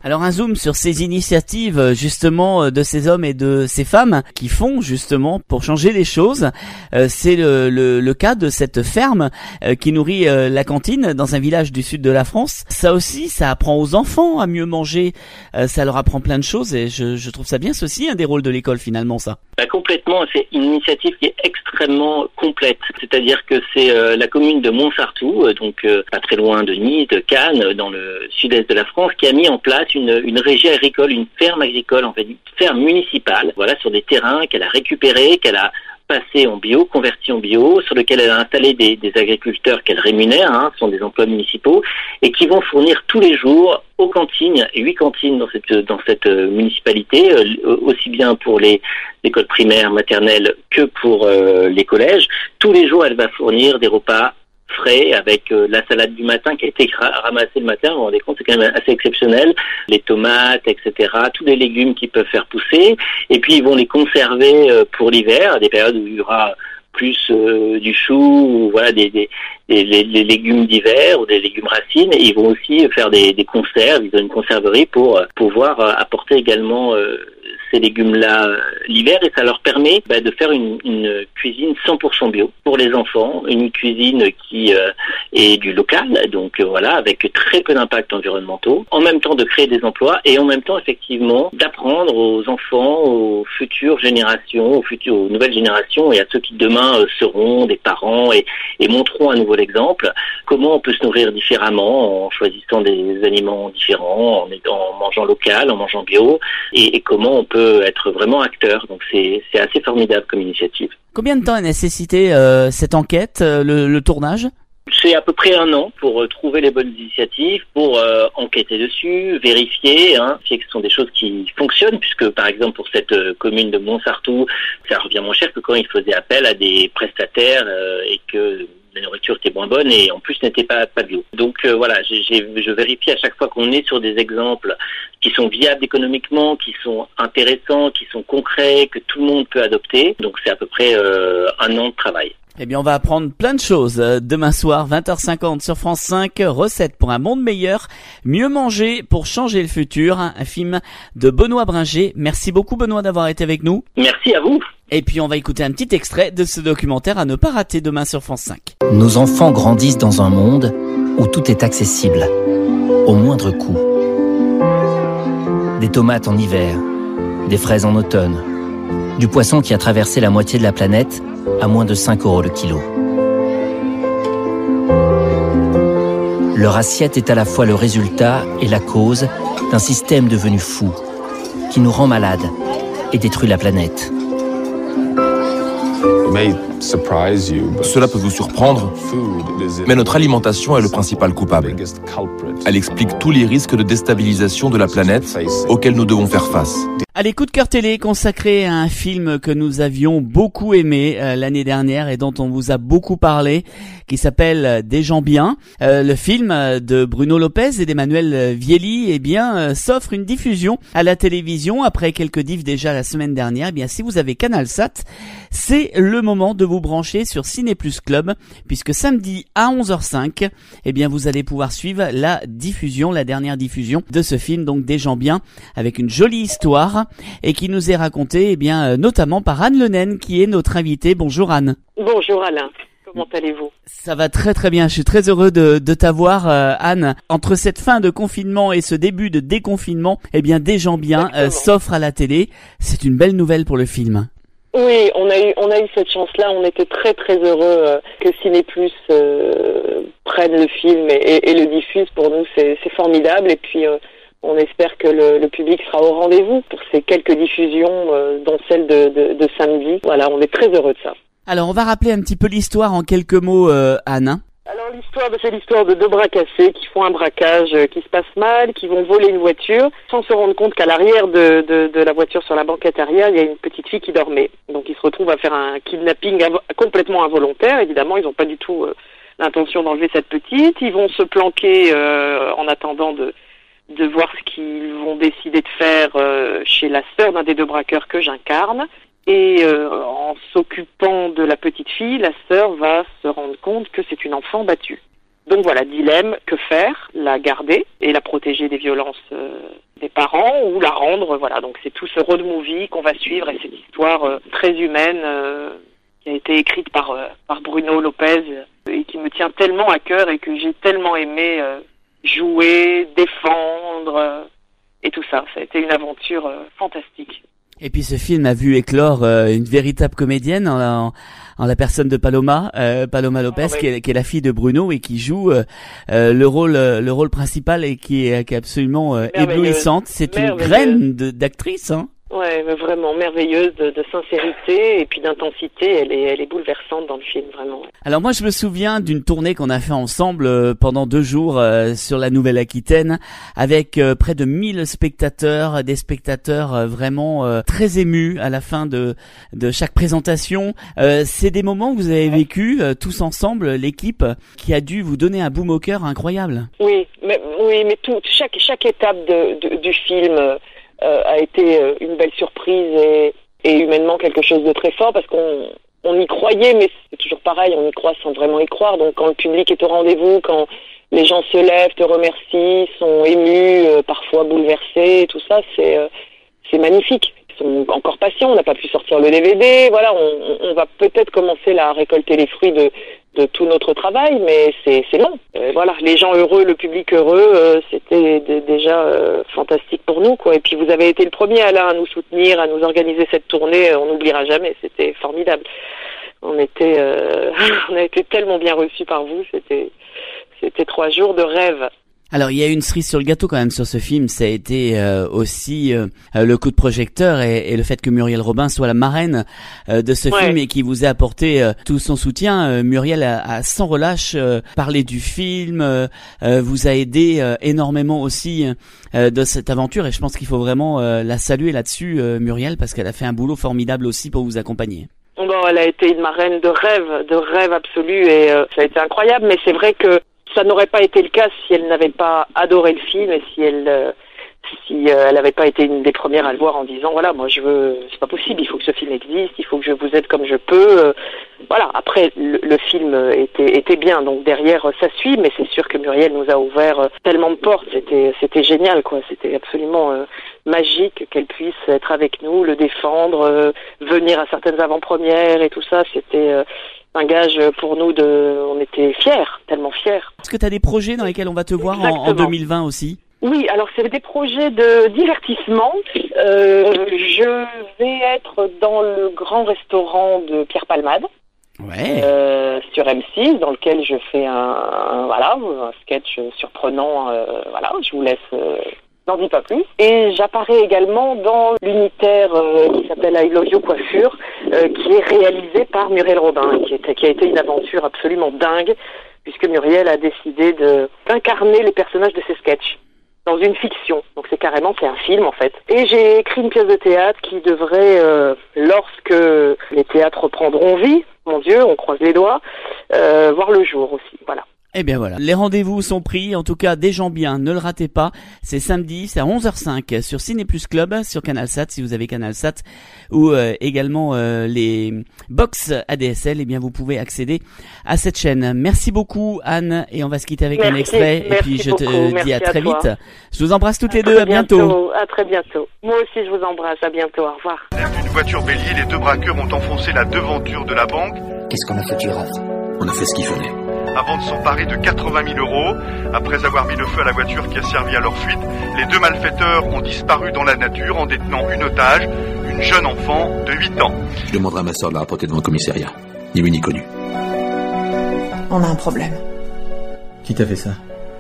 Alors un zoom sur ces initiatives justement de ces hommes et de ces femmes qui font justement pour changer les choses. Euh, c'est le, le, le cas de cette ferme euh, qui nourrit euh, la cantine dans un village du sud de la France. Ça aussi, ça apprend aux enfants à mieux manger, euh, ça leur apprend plein de choses et je, je trouve ça bien. C'est aussi un des rôles de l'école finalement ça. Bah, complètement, c'est une initiative qui est extrêmement complète. C'est-à-dire que c'est euh, la commune de Montsartou, euh, donc euh, pas très loin de Nice, de Cannes, euh, dans le sud-est de la France, qui a mis en place une, une régie agricole, une ferme agricole, en fait, une ferme municipale, voilà, sur des terrains qu'elle a récupérés, qu'elle a passé en bio, converti en bio, sur lequel elle a installé des, des agriculteurs qu'elle rémunère, hein, ce sont des emplois municipaux, et qui vont fournir tous les jours aux cantines, huit cantines dans cette dans cette municipalité, euh, aussi bien pour les écoles primaires, maternelles que pour euh, les collèges. Tous les jours, elle va fournir des repas frais avec euh, la salade du matin qui a été ramassée le matin. Vous vous rendez compte, c'est quand même assez exceptionnel. Les tomates, et cetera. Tous les légumes qui peuvent faire pousser. Et puis ils vont les conserver euh, pour l'hiver, à des périodes où il y aura plus euh, du chou, ou voilà des, des, des les, les légumes d'hiver ou des légumes racines. Et ils vont aussi faire des, des conserves. Ils ont une conserverie pour euh, pouvoir euh, apporter également euh, ces légumes-là euh, l'hiver, et ça leur permet bah, de faire une, une cuisine cent pour cent bio pour les enfants, une cuisine qui euh, est du local, donc euh, voilà, avec très peu d'impact environnementaux, en même temps de créer des emplois et en même temps effectivement d'apprendre aux enfants, aux futures générations, aux futures, aux nouvelles générations et à ceux qui demain euh, seront des parents et, et montreront un nouveau exemple, comment on peut se nourrir différemment en choisissant des aliments différents, en, en mangeant local, en mangeant bio, et, et comment on peut être vraiment acteur. Donc c'est, c'est assez formidable comme initiative. Combien de temps a nécessité euh, cette enquête, euh, le, le tournage ? C'est à peu près un an pour euh, trouver les bonnes initiatives, pour euh, enquêter dessus, vérifier, hein, vérifier que ce sont des choses qui fonctionnent, puisque par exemple pour cette euh, commune de Montsartou, ça revient moins cher que quand ils faisaient appel à des prestataires euh, et que la nourriture était moins bonne et en plus n'était pas, pas bio. Donc euh, voilà, j'ai, j'ai, je vérifie à chaque fois qu'on est sur des exemples qui sont viables économiquement, qui sont intéressants, qui sont concrets, que tout le monde peut adopter. Donc c'est à peu près euh, un an de travail. Eh bien, on va apprendre plein de choses. Demain soir, vingt heures cinquante sur France cinq, Recettes pour un monde meilleur, mieux manger pour changer le futur, un film de Benoît Bringer. Merci beaucoup Benoît d'avoir été avec nous. Merci à vous. Et puis on va écouter un petit extrait de ce documentaire à ne pas rater demain sur France cinq. Nos enfants grandissent dans un monde où tout est accessible, au moindre coût. Des tomates en hiver, des fraises en automne, du poisson qui a traversé la moitié de la planète à moins de cinq euros le kilo. Leur assiette est à la fois le résultat et la cause d'un système devenu fou, qui nous rend malades et détruit la planète. Cela peut vous surprendre, mais notre alimentation est le principal coupable. Elle explique tous les risques de déstabilisation de la planète auxquels nous devons faire face. Allez, coup de cœur télé consacré à un film que nous avions beaucoup aimé euh, l'année dernière et dont on vous a beaucoup parlé, qui s'appelle Des gens bien. Euh, le film de Bruno Lopez et d'Emmanuel Vieli, eh bien, euh, s'offre une diffusion à la télévision après quelques diffs déjà la semaine dernière. Eh bien, si vous avez CanalSat, c'est le moment de vous brancher sur Ciné Plus Club, puisque samedi à onze heures cinq, eh bien, vous allez pouvoir suivre la diffusion, la dernière diffusion de ce film, donc Des gens bien, avec une jolie histoire et qui nous est racontée, eh bien, notamment par Anne Lenaine, qui est notre invitée. Bonjour Anne. Bonjour Alain. Comment allez-vous ? Ça va très très bien, je suis très heureux de, de t'avoir euh, Anne. Entre cette fin de confinement et ce début de déconfinement, eh bien Des gens bien euh, s'offre à la télé. C'est une belle nouvelle pour le film. Oui, on a eu on a eu cette chance-là, on était très très heureux euh, que Ciné Plus euh, prenne le film et, et, et le diffuse. Pour nous, c'est, c'est formidable et puis euh, on espère que le, le public sera au rendez-vous pour ces quelques diffusions, euh, dont celle de, de, de samedi. Voilà, on est très heureux de ça. Alors, on va rappeler un petit peu l'histoire en quelques mots, euh, Anne. Alors, l'histoire, c'est l'histoire de deux bras cassés qui font un braquage euh, qui se passe mal, qui vont voler une voiture, sans se rendre compte qu'à l'arrière de, de, de la voiture, sur la banquette arrière, il y a une petite fille qui dormait. Donc, ils se retrouvent à faire un kidnapping inv- complètement involontaire. Évidemment, ils n'ont pas du tout euh, l'intention d'enlever cette petite. Ils vont se planquer euh, en attendant de... de voir ce qu'ils vont décider de faire euh, chez la sœur d'un des deux braqueurs que j'incarne. Et euh, en s'occupant de la petite fille, la sœur va se rendre compte que c'est une enfant battue. Donc voilà, dilemme, que faire ? La garder et la protéger des violences euh, des parents ou la rendre. Voilà, donc c'est tout ce road movie qu'on va suivre et cette histoire euh, très humaine euh, qui a été écrite par euh, par Bruno Lopez euh, et qui me tient tellement à cœur et que j'ai tellement aimé euh, jouer, défendre euh, et tout ça. Ça a été une aventure euh, fantastique. Et puis ce film a vu éclore euh, une véritable comédienne en la, en, en la personne de Paloma, euh, Paloma Lopez, oh, oui. qui, est, qui est la fille de Bruno et qui joue euh, euh, le rôle le rôle principal et qui est, qui est absolument euh, éblouissante. C'est une graine de, d'actrice, hein. Ouais, mais vraiment merveilleuse de, de sincérité et puis d'intensité. Elle est, elle est bouleversante dans le film, vraiment. Alors moi, je me souviens d'une tournée qu'on a fait ensemble euh, pendant deux jours euh, sur la Nouvelle-Aquitaine, avec euh, près de mille spectateurs, des spectateurs euh, vraiment euh, très émus à la fin de de chaque présentation. Euh, c'est des moments que vous avez vécu euh, tous ensemble, l'équipe, qui a dû vous donner un boom au cœur incroyable. Oui, mais oui, mais tout, chaque chaque étape de, de du film. Euh, Euh, a été euh, une belle surprise et, et humainement quelque chose de très fort parce qu'on on y croyait, mais c'est toujours pareil, on y croit sans vraiment y croire. Donc quand le public est au rendez-vous, quand les gens se lèvent, te remercient, sont émus, euh, parfois bouleversés, tout ça, c'est euh, c'est magnifique. Ils sont encore patients, on n'a pas pu sortir le D V D, voilà, on, on va peut-être commencer là, à récolter les fruits de de tout notre travail, mais c'est c'est long. Euh, voilà, les gens heureux, le public heureux, euh, c'était d- déjà euh, fantastique pour nous, quoi. Et puis vous avez été le premier, Alain, à nous soutenir, à nous organiser cette tournée. On n'oubliera jamais. C'était formidable. On était, euh, on a été tellement bien reçus par vous. C'était, c'était trois jours de rêve. Alors il y a une cerise sur le gâteau quand même sur ce film, ça a été euh, aussi euh, le coup de projecteur et, et le fait que Muriel Robin soit la marraine euh, de ce ouais. film et qui vous a apporté euh, tout son soutien. Euh, Muriel a, a sans relâche euh, parlé du film, euh, euh, vous a aidé euh, énormément aussi euh, de cette aventure et je pense qu'il faut vraiment euh, la saluer là-dessus, euh, Muriel, parce qu'elle a fait un boulot formidable aussi pour vous accompagner. Bon, elle a été une marraine de rêve, de rêve absolu et euh, ça a été incroyable, mais c'est vrai que ça n'aurait pas été le cas si elle n'avait pas adoré le film et si elle euh, si euh, elle n'avait pas été une des premières à le voir en disant voilà, moi je veux, c'est pas possible, il faut que ce film existe, il faut que je vous aide comme je peux. Euh, voilà, après le, le film était était bien, donc derrière ça suit, mais c'est sûr que Muriel nous a ouvert tellement de portes, c'était c'était génial, quoi, c'était absolument euh, magique qu'elle puisse être avec nous, le défendre, euh, venir à certaines avant-premières et tout ça, c'était euh, un gage pour nous de, on était fiers, tellement fiers. Est-ce que tu as des projets dans lesquels on va te voir en, en deux mille vingt aussi? Oui, alors c'est des projets de divertissement. Euh, je vais être dans le grand restaurant de Pierre Palmade. Ouais. Euh, sur M six, dans lequel je fais un, un voilà, un sketch surprenant. Euh, voilà, je vous laisse. Euh, N'en dis pas plus. Et j'apparais également dans l'unitaire euh, qui s'appelle I Love You Coiffure, euh, qui est réalisé par Muriel Robin, qui, est, qui a été une aventure absolument dingue, puisque Muriel a décidé de d'incarner les personnages de ses sketchs dans une fiction. Donc c'est carrément, c'est un film en fait. Et j'ai écrit une pièce de théâtre qui devrait, euh, lorsque les théâtres reprendront vie, mon Dieu, on croise les doigts, euh, voir le jour aussi. Voilà. Eh bien voilà, les rendez-vous sont pris, en tout cas des gens bien, ne le ratez pas, c'est samedi, c'est à onze heures cinq sur Ciné Plus Club, sur CanalSat, si vous avez CanalSat, ou euh, également euh, les box A D S L, eh bien vous pouvez accéder à cette chaîne. Merci beaucoup Anne, et on va se quitter avec merci, un extrait, et puis je te beaucoup, dis à très à vite. Je vous embrasse toutes à les deux, à bientôt. bientôt. À très bientôt. Moi aussi je vous embrasse, à bientôt, au revoir. D'une voiture bélier, les deux braqueurs ont enfoncé la devanture de la banque. Qu'est-ce qu'on a foutu, Raph? On a fait ce qu'il fallait. Avant de s'emparer de quatre-vingt mille euros, après avoir mis le feu à la voiture qui a servi à leur fuite, les deux malfaiteurs ont disparu dans la nature en détenant une otage, une jeune enfant de huit ans. Je demanderai à ma soeur de la rapporter devant le commissariat. Ni vu ni connu. On a un problème. Qui t'a fait ça?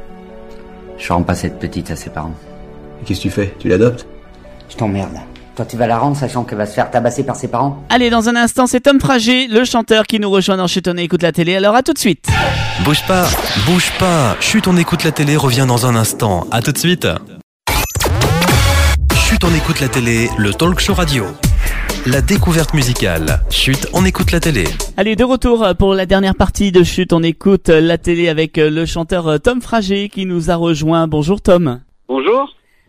Je rends pas cette petite à ses parents. Et qu'est-ce que tu fais? Tu l'adoptes? Je t'emmerde. Toi, tu vas la rendre sachant qu'elle va se faire tabasser par ses parents? Allez, dans un instant, c'est Tom Frager, le chanteur qui nous rejoint dans Chut, on écoute la télé. Alors à tout de suite. Bouge pas, bouge pas. Chut, on écoute la télé revient dans un instant. À tout de suite. Chut, on écoute la télé, le talk show radio. La découverte musicale. Chut, on écoute la télé. Allez, de retour pour la dernière partie de Chut, on écoute la télé avec le chanteur Tom Frager qui nous a rejoint. Bonjour Tom. Bonjour.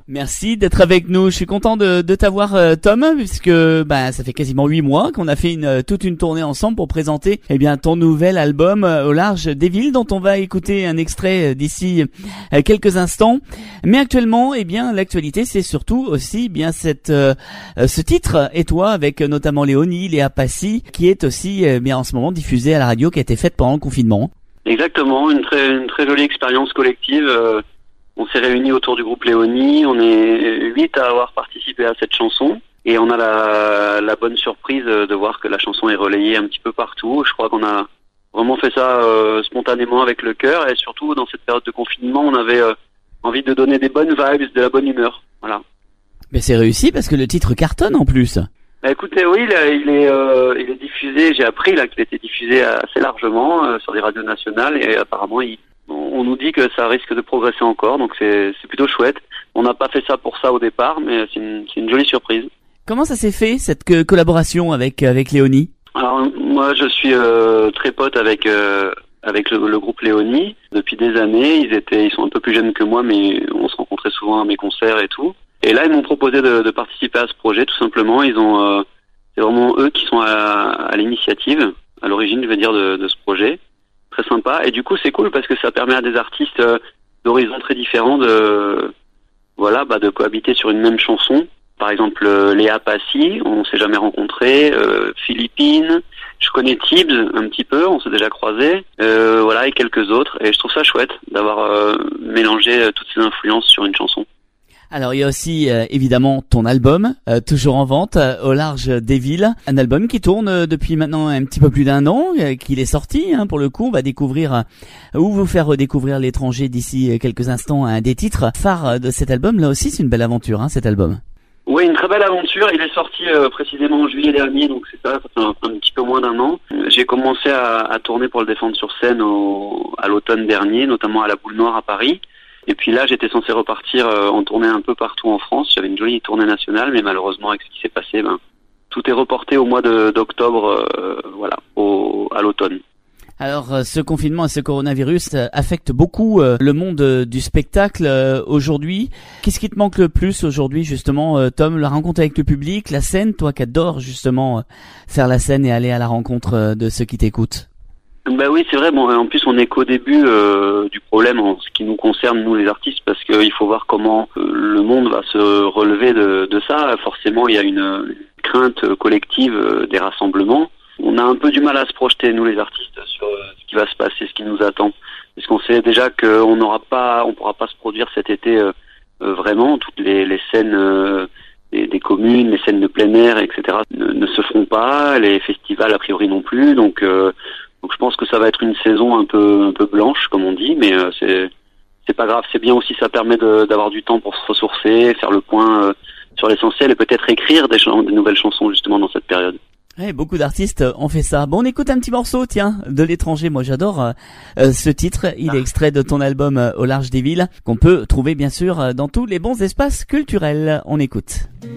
Merci d'être avec nous. Je suis content de, de t'avoir, euh, Tom, puisque bah, ça fait quasiment huit mois qu'on a fait une, toute une tournée ensemble pour présenter eh bien ton nouvel album euh, Au large des villes, dont on va écouter un extrait euh, d'ici euh, quelques instants. Mais actuellement, eh bien l'actualité, c'est surtout aussi bien cette euh, ce titre Et toi, avec euh, notamment Léonie, Léa Passy, qui est aussi euh, bien en ce moment diffusé à la radio, qui a été faite pendant le confinement. Exactement, une très une très jolie expérience collective. Euh... On s'est réunis autour du groupe Léonie, on est huit à avoir participé à cette chanson et on a la, la bonne surprise de voir que la chanson est relayée un petit peu partout. Je crois qu'on a vraiment fait ça euh, spontanément avec le cœur et surtout dans cette période de confinement, on avait euh, envie de donner des bonnes vibes, de la bonne humeur. Voilà. Mais c'est réussi parce que le titre cartonne en plus. Bah écoutez, oui, il, il est euh, il est diffusé, j'ai appris là qu'il était diffusé assez largement euh, sur des radios nationales et apparemment il on nous dit que ça risque de progresser encore, donc c'est, c'est plutôt chouette. On n'a pas fait ça pour ça au départ, mais c'est une, c'est une jolie surprise. Comment ça s'est fait, cette que, collaboration avec, avec Léonie? Alors, moi, je suis euh, très pote avec euh, avec le, le groupe Léonie depuis des années. Ils étaient, ils sont un peu plus jeunes que moi, mais on se rencontrait souvent à mes concerts et tout. Et là, ils m'ont proposé de, de participer à ce projet, tout simplement. Ils ont, euh, c'est vraiment eux qui sont à, à l'initiative, à l'origine, je veux dire, de, de ce projet. Très sympa, et du coup c'est cool parce que ça permet à des artistes euh, d'horizons très différents de voilà bah de cohabiter sur une même chanson. Par exemple euh, Léa Passy, on s'est jamais rencontrés, euh, Philippines, je connais Tibbs un petit peu, on s'est déjà croisés, euh, voilà et quelques autres, et je trouve ça chouette d'avoir euh, mélangé euh, toutes ces influences sur une chanson. Alors il y a aussi euh, évidemment ton album, euh, toujours en vente, euh, Au large des villes. Un album qui tourne euh, depuis maintenant un petit peu plus d'un an, euh, qu'il est sorti, hein, pour le coup. On va découvrir, euh, ou vous faire redécouvrir l'étranger d'ici euh, quelques instants, un des titres phares de cet album. Là aussi c'est une belle aventure, hein, cet album. Oui, une très belle aventure. Il est sorti euh, précisément en juillet dernier, donc c'est ça, ça fait un, un petit peu moins d'un an. J'ai commencé à, à tourner pour le défendre sur scène au, à l'automne dernier, notamment à la Boule Noire à Paris. Et puis là, j'étais censé repartir euh, en tournée un peu partout en France. J'avais une jolie tournée nationale, mais malheureusement, avec ce qui s'est passé, ben, tout est reporté au mois de, d'octobre, euh, voilà, au, à l'automne. Alors, euh, ce confinement et ce coronavirus euh, affectent beaucoup euh, le monde euh, du spectacle euh, aujourd'hui. Qu'est-ce qui te manque le plus aujourd'hui, justement, euh, Tom? La rencontre avec le public, la scène, toi qui adores justement euh, faire la scène et aller à la rencontre euh, de ceux qui t'écoutent. Bah oui, c'est vrai. Bon, en plus, on est qu'au début euh, du problème en ce qui nous concerne, nous les artistes, parce qu'il faut voir comment euh, le monde va se relever de, de ça. Forcément, il y a une, une crainte collective euh, des rassemblements. On a un peu du mal à se projeter, nous les artistes, sur euh, ce qui va se passer, ce qui nous attend, parce qu'on sait déjà qu'on n'aura pas, on pourra pas se produire cet été euh, euh, vraiment. Toutes les, les scènes euh, des, des communes, les scènes de plein air, et cetera, ne, ne se feront pas. Les festivals, a priori, non plus. Donc euh, Donc je pense que ça va être une saison un peu un peu blanche, comme on dit, mais euh, c'est c'est pas grave. C'est bien aussi, ça permet de, d'avoir du temps pour se ressourcer, faire le point euh, sur l'essentiel et peut-être écrire des, ch- des nouvelles chansons justement dans cette période. Ouais, beaucoup d'artistes ont fait ça. Bon, on écoute un petit morceau, tiens, de l'étranger. Moi, j'adore euh, ce titre. Il est extrait de ton album euh, Au large des villes, qu'on peut trouver bien sûr dans tous les bons espaces culturels. On écoute.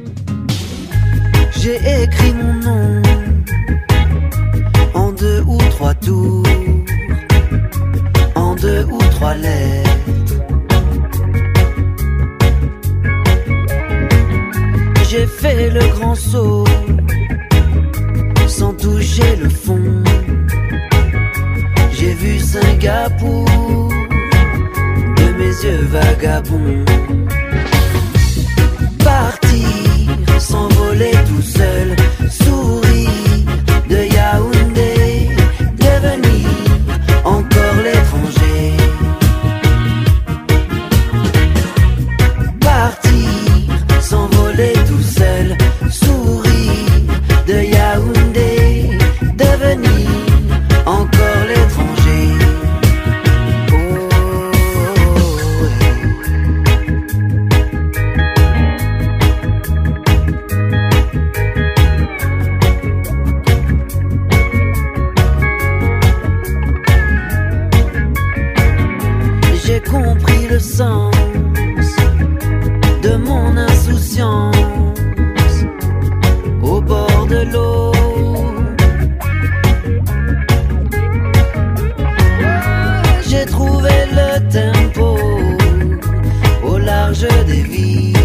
J'ai écrit mon nom en deux ou trois tours, en deux ou trois lettres. J'ai fait le grand saut sans toucher le fond. J'ai vu Singapour de mes yeux vagabonds. Partir, s'envoler tout seul, sourire de Yaoundé, devenir encore l'étranger. Partir, s'envoler tout seul, sourire de Yaoundé, devenir encore l'étranger. J'ai compris le sens de mon insouciance au bord de l'eau. J'ai trouvé le tempo au large des villes.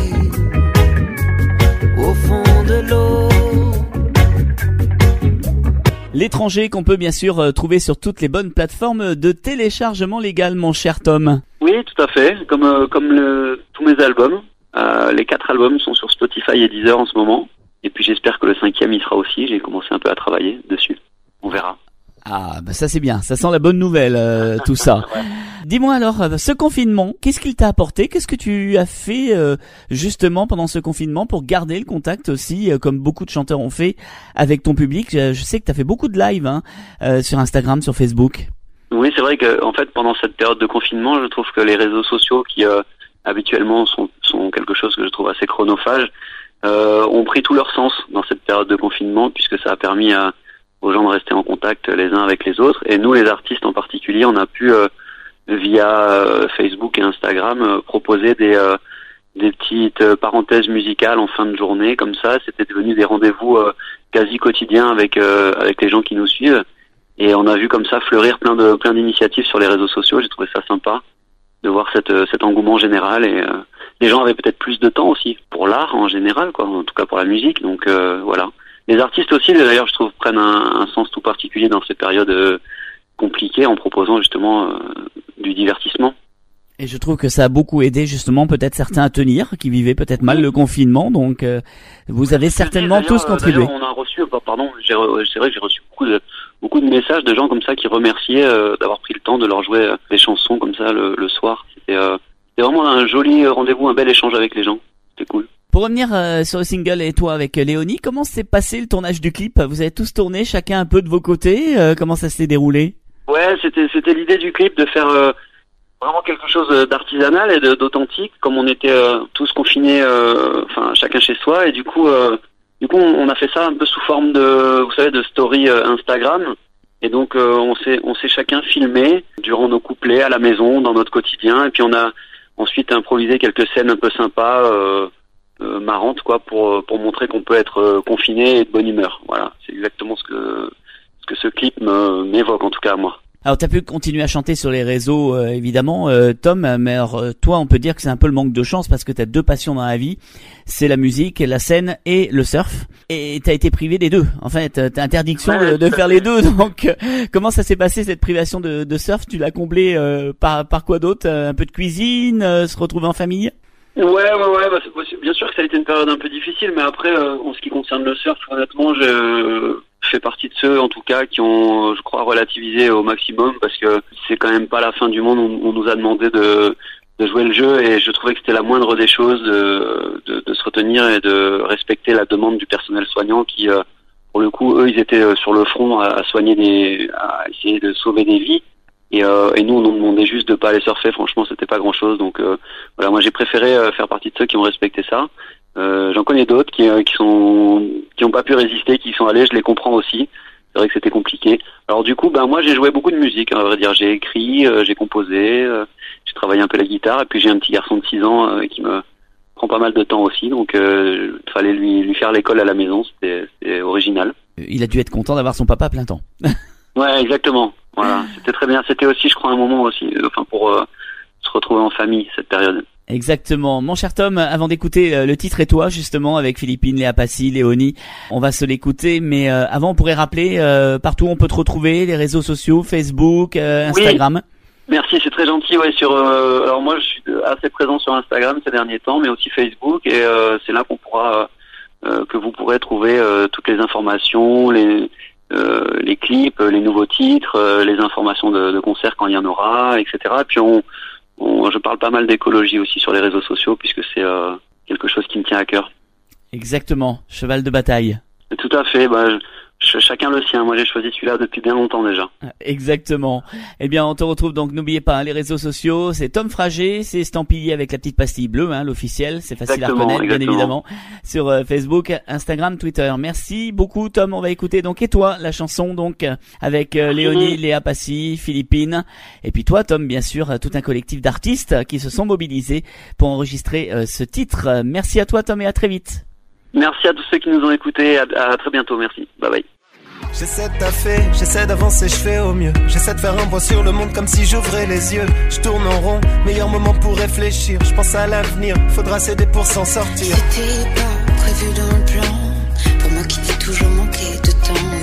étranger qu'on peut bien sûr euh, trouver sur toutes les bonnes plateformes de téléchargement légal, mon cher Tom. Oui, tout à fait. Comme euh, comme le, tous mes albums, euh, les quatre albums sont sur Spotify et Deezer en ce moment. Et puis j'espère que le cinquième y sera aussi. J'ai commencé un peu à travailler dessus. On verra. Ah, bah ça c'est bien. Ça sent la bonne nouvelle, euh, tout ça. Ouais. Dis-moi alors, euh, ce confinement, qu'est-ce qu'il t'a apporté? Qu'est-ce que tu as fait euh, justement pendant ce confinement pour garder le contact aussi, euh, comme beaucoup de chanteurs ont fait, avec ton public? Je, je sais que t'as fait beaucoup de live hein, euh, sur Instagram, sur Facebook. Oui, c'est vrai que en fait pendant cette période de confinement, je trouve que les réseaux sociaux qui euh, habituellement sont, sont quelque chose que je trouve assez chronophage, euh, ont pris tout leur sens dans cette période de confinement, puisque ça a permis à, aux gens de rester en contact les uns avec les autres. Et nous, les artistes en particulier, on a pu euh, via euh, Facebook et Instagram euh, proposer des euh, des petites euh, parenthèses musicales en fin de journée, comme ça. C'était devenu des rendez-vous euh, quasi quotidiens avec euh, avec les gens qui nous suivent. Et on a vu comme ça fleurir plein de plein d'initiatives sur les réseaux sociaux. J'ai trouvé ça sympa de voir cette, cet engouement général. Et euh, les gens avaient peut-être plus de temps aussi pour l'art en général, quoi. En tout cas pour la musique. Donc euh, voilà. Les artistes aussi, d'ailleurs, je trouve, prennent un, un sens tout particulier dans ces périodes euh, compliquées en proposant justement euh, du divertissement. Et je trouve que ça a beaucoup aidé justement peut-être certains à tenir, qui vivaient peut-être mal le confinement. Donc euh, vous avez certainement tous contribué. On a reçu, bah, pardon, j'ai, c'est vrai que j'ai reçu beaucoup de beaucoup de messages de gens comme ça qui remerciaient euh, d'avoir pris le temps de leur jouer euh, des chansons comme ça le, le soir. C'était, euh, c'était vraiment un joli rendez-vous, un bel échange avec les gens. C'était cool. Pour revenir euh, sur le single Et toi avec Léonie, comment s'est passé le tournage du clip? Vous avez tous tourné chacun un peu de vos côtés, euh, comment ça s'est déroulé? Ouais, c'était c'était l'idée du clip de faire euh, vraiment quelque chose d'artisanal et de, d'authentique, comme on était euh, tous confinés, euh, enfin chacun chez soi, et du coup euh, du coup on a fait ça un peu sous forme de, vous savez, de story euh, Instagram. Et donc euh, on s'est on s'est chacun filmé durant nos couplets à la maison, dans notre quotidien, et puis on a ensuite improvisé quelques scènes un peu sympas. Euh, Euh, marrante quoi pour pour montrer qu'on peut être euh, confiné et de bonne humeur. Voilà, c'est exactement ce que ce que ce clip me, m'évoque en tout cas à moi. Alors t'as pu continuer à chanter sur les réseaux euh, évidemment euh, Tom, mais alors euh, toi on peut dire que c'est un peu le manque de chance parce que t'as deux passions dans la vie, c'est la musique, la scène et le surf, et t'as été privé des deux. En fait t'as interdiction ouais, de, de faire les deux, donc euh, comment ça s'est passé cette privation de, de surf? Tu l'as comblé euh, par par quoi d'autre? Un peu de cuisine, euh, se retrouver en famille? Ouais, ouais, ouais, bah c'est possible. Bien sûr que ça a été une période un peu difficile, mais après, euh, en ce qui concerne le surf, honnêtement, je fais partie de ceux, en tout cas, qui ont, je crois, relativisé au maximum, parce que c'est quand même pas la fin du monde. On, on nous a demandé de, de jouer le jeu, et je trouvais que c'était la moindre des choses de, de, de se retenir et de respecter la demande du personnel soignant qui, euh, pour le coup, eux, ils étaient sur le front à, à soigner des, à essayer de sauver des vies. Et, euh, et nous, on nous demandait juste de pas aller surfer. Franchement, c'était pas grand-chose. Donc euh, voilà, moi j'ai préféré euh, faire partie de ceux qui ont respecté ça. Euh, j'en connais d'autres qui, euh, qui sont, qui ont pas pu résister, qui y sont allés. Je les comprends aussi. C'est vrai que c'était compliqué. Alors du coup, ben moi j'ai joué beaucoup de musique. À vrai dire, j'ai écrit, euh, j'ai composé, euh, j'ai travaillé un peu la guitare. Et puis j'ai un petit garçon de six ans euh, qui me prend pas mal de temps aussi. Donc euh, fallait lui lui faire l'école à la maison. C'était, c'était original. Il a dû être content d'avoir son papa à plein temps. Ouais, exactement. Voilà, c'était très bien. C'était aussi, je crois, un moment aussi, euh, enfin pour euh, se retrouver en famille cette période. Exactement. Mon cher Tom, avant d'écouter euh, le titre Et toi, justement, avec Philippine, Léa Passy, Léonie, on va se l'écouter. Mais euh, avant, on pourrait rappeler euh, partout où on peut te retrouver, les réseaux sociaux, Facebook, euh, Instagram. Oui. Merci, c'est très gentil. Ouais, sur euh, alors moi, je suis assez présent sur Instagram ces derniers temps, mais aussi Facebook, et euh, c'est là qu'on pourra euh, que vous pourrez trouver euh, toutes les informations, les Euh, les clips, les nouveaux titres, euh, les informations de, de concerts quand il y en aura, et cetera. Puis on, on, je parle pas mal d'écologie aussi sur les réseaux sociaux, puisque c'est euh, quelque chose qui me tient à cœur. Exactement, cheval de bataille. Tout à fait, bah, je, chacun le sien. Moi j'ai choisi celui-là depuis bien longtemps déjà. Exactement. Eh bien on te retrouve donc, n'oubliez pas hein, les réseaux sociaux, c'est Tom Frager, c'est estampillé avec la petite pastille bleue, hein, l'officiel, c'est facile exactement, à reconnaître exactement. Bien évidemment, sur euh, Facebook, Instagram, Twitter. Merci beaucoup Tom, on va écouter donc Et toi, la chanson donc avec euh, Léonie, Léa Passy, Philippine, et puis toi Tom bien sûr, tout un collectif d'artistes qui se sont mobilisés pour enregistrer euh, ce titre. Merci à toi Tom et à très vite. Merci à tous ceux qui nous ont écoutés, à, à très bientôt, merci, bye bye. J'essaie de taffer, j'essaie d'avancer, je fais au mieux. J'essaie de faire un point sur le monde comme si j'ouvrais les yeux. Je tourne en rond, meilleur moment pour réfléchir. Je pense à l'avenir, faudra s'aider pour s'en sortir. C'était pas prévu dans le plan, pour moi qui t'ai toujours manqué de temps.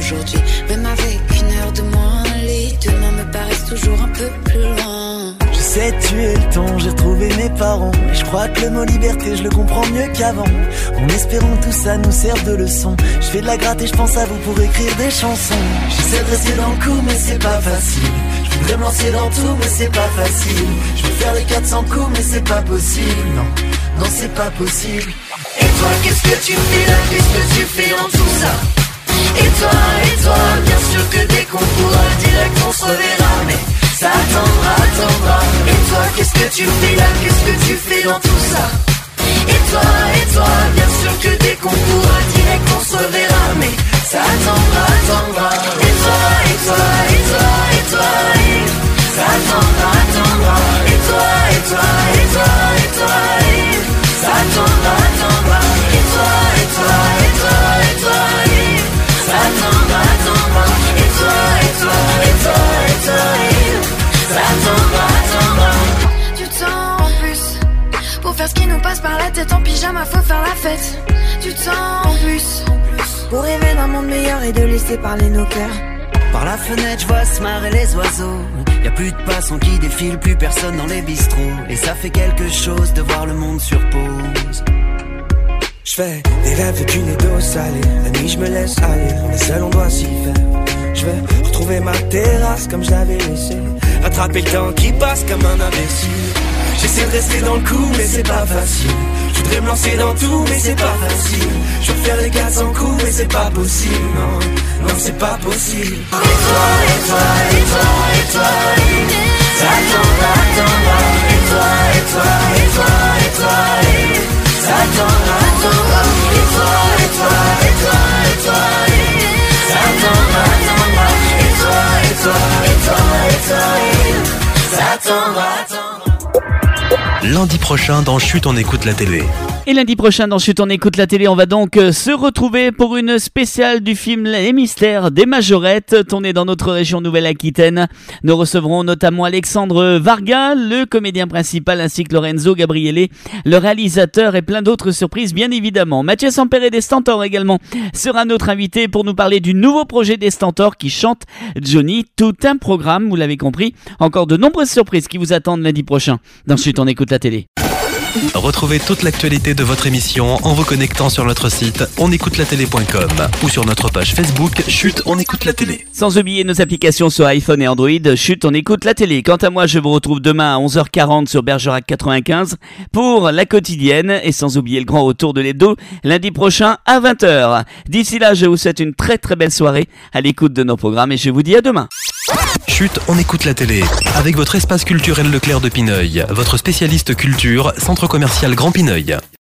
aujourd'hui. Même avec une heure de moins, les demain me paraissent toujours un peu plus loin. J'essaie de tuer le temps, j'ai retrouvé mes parents. Mais je crois que le mot liberté, je le comprends mieux qu'avant. En espérant que tout ça nous serve de leçon. Je fais de la gratte et je pense à vous pour écrire des chansons. J'essaie de rester dans le coup mais c'est pas facile. Je voudrais me lancer dans tout mais c'est pas facile. Je veux faire les quatre cents coups mais c'est pas possible. Non, non c'est pas possible. Et toi qu'est-ce que tu fais là, qu'est-ce que tu fais dans tout ça? Et toi, et toi, bien sûr que dès qu'on pourra direct on se reverra. Mais ça attendra, attendra. Et toi qu'est-ce que tu fais là, qu'est-ce que tu fais dans tout ça? Et toi, et toi, bien sûr que dès qu'on pourra direct on se reverra. Mais ça attendra, attendra. Et toi, et toi, et toi, et toi, et ça attendra, attendra. Et toi, et toi, et toi, et toi, et ça attendra, attendra. Et toi, et toi, et toi, et toi, et ça attendra, attendra. Et toi, et toi, et toi, et toi, et ça attendra, attendra. Du temps en plus pour faire ce qui nous passe par la tête. En pyjama faut faire la fête. Du temps en plus pour rêver d'un monde meilleur et de laisser parler nos cœurs. Par la fenêtre, je vois se marrer les oiseaux. Y a plus de passants qui défilent, plus personne dans les bistrots. Et ça fait quelque chose de voir le monde sur pause. Je fais des rêves qu'une dose salée. La nuit, je me laisse aller. On est seul, on doit s'y faire. Je vais retrouver ma terrasse comme je l'avais laissée. Rattraper le temps qui passe comme un imbécile. J'essaie de rester dans le coup, mais c'est pas facile. Je voudrais me lancer dans tout, mais c'est pas facile. Je veux faire les quatre cents coups, mais c'est pas possible. Non, non, c'est pas possible. Et toi, et toi, et toi, et toi, et ça attendra, attendra. Et toi, et toi, et toi, et toi, et ça attendra, attendra. Et toi, et toi, et toi, et toi, et ça attendra, attendra. Et toi, et toi, et toi, et toi, et ça attendra, attendra. Lundi prochain dans Chut, on écoute la télé. Et lundi prochain dans Chut, on écoute la télé, on va donc euh, se retrouver pour une spéciale du film Les Mystères des Majorettes, tourné dans notre région Nouvelle-Aquitaine. Nous recevrons notamment Alexandre Varga, le comédien principal, ainsi que Lorenzo Gabriele, le réalisateur, et plein d'autres surprises bien évidemment. Mathieu Sampere des Stentors également sera notre invité pour nous parler du nouveau projet des Stentors qui chante Johnny. Tout un programme, vous l'avez compris. Encore de nombreuses surprises qui vous attendent lundi prochain dans Chut, on écoute la télé. Retrouvez toute l'actualité de votre émission en vous connectant sur notre site on écoute la télé point com ou sur notre page Facebook Chut, on écoute la télé. Sans oublier nos applications sur iPhone et Android, Chut, on écoute la télé. Quant à moi, je vous retrouve demain à onze heures quarante sur Bergerac quatre-vingt-quinze pour la quotidienne, et sans oublier le grand retour de l'hebdo lundi prochain à vingt heures. D'ici là, je vous souhaite une très très belle soirée à l'écoute de nos programmes et je vous dis à demain. Chut, on écoute la télé. Avec votre espace culturel Leclerc de Pineuil, votre spécialiste culture, centre commercial Grand Pineuil.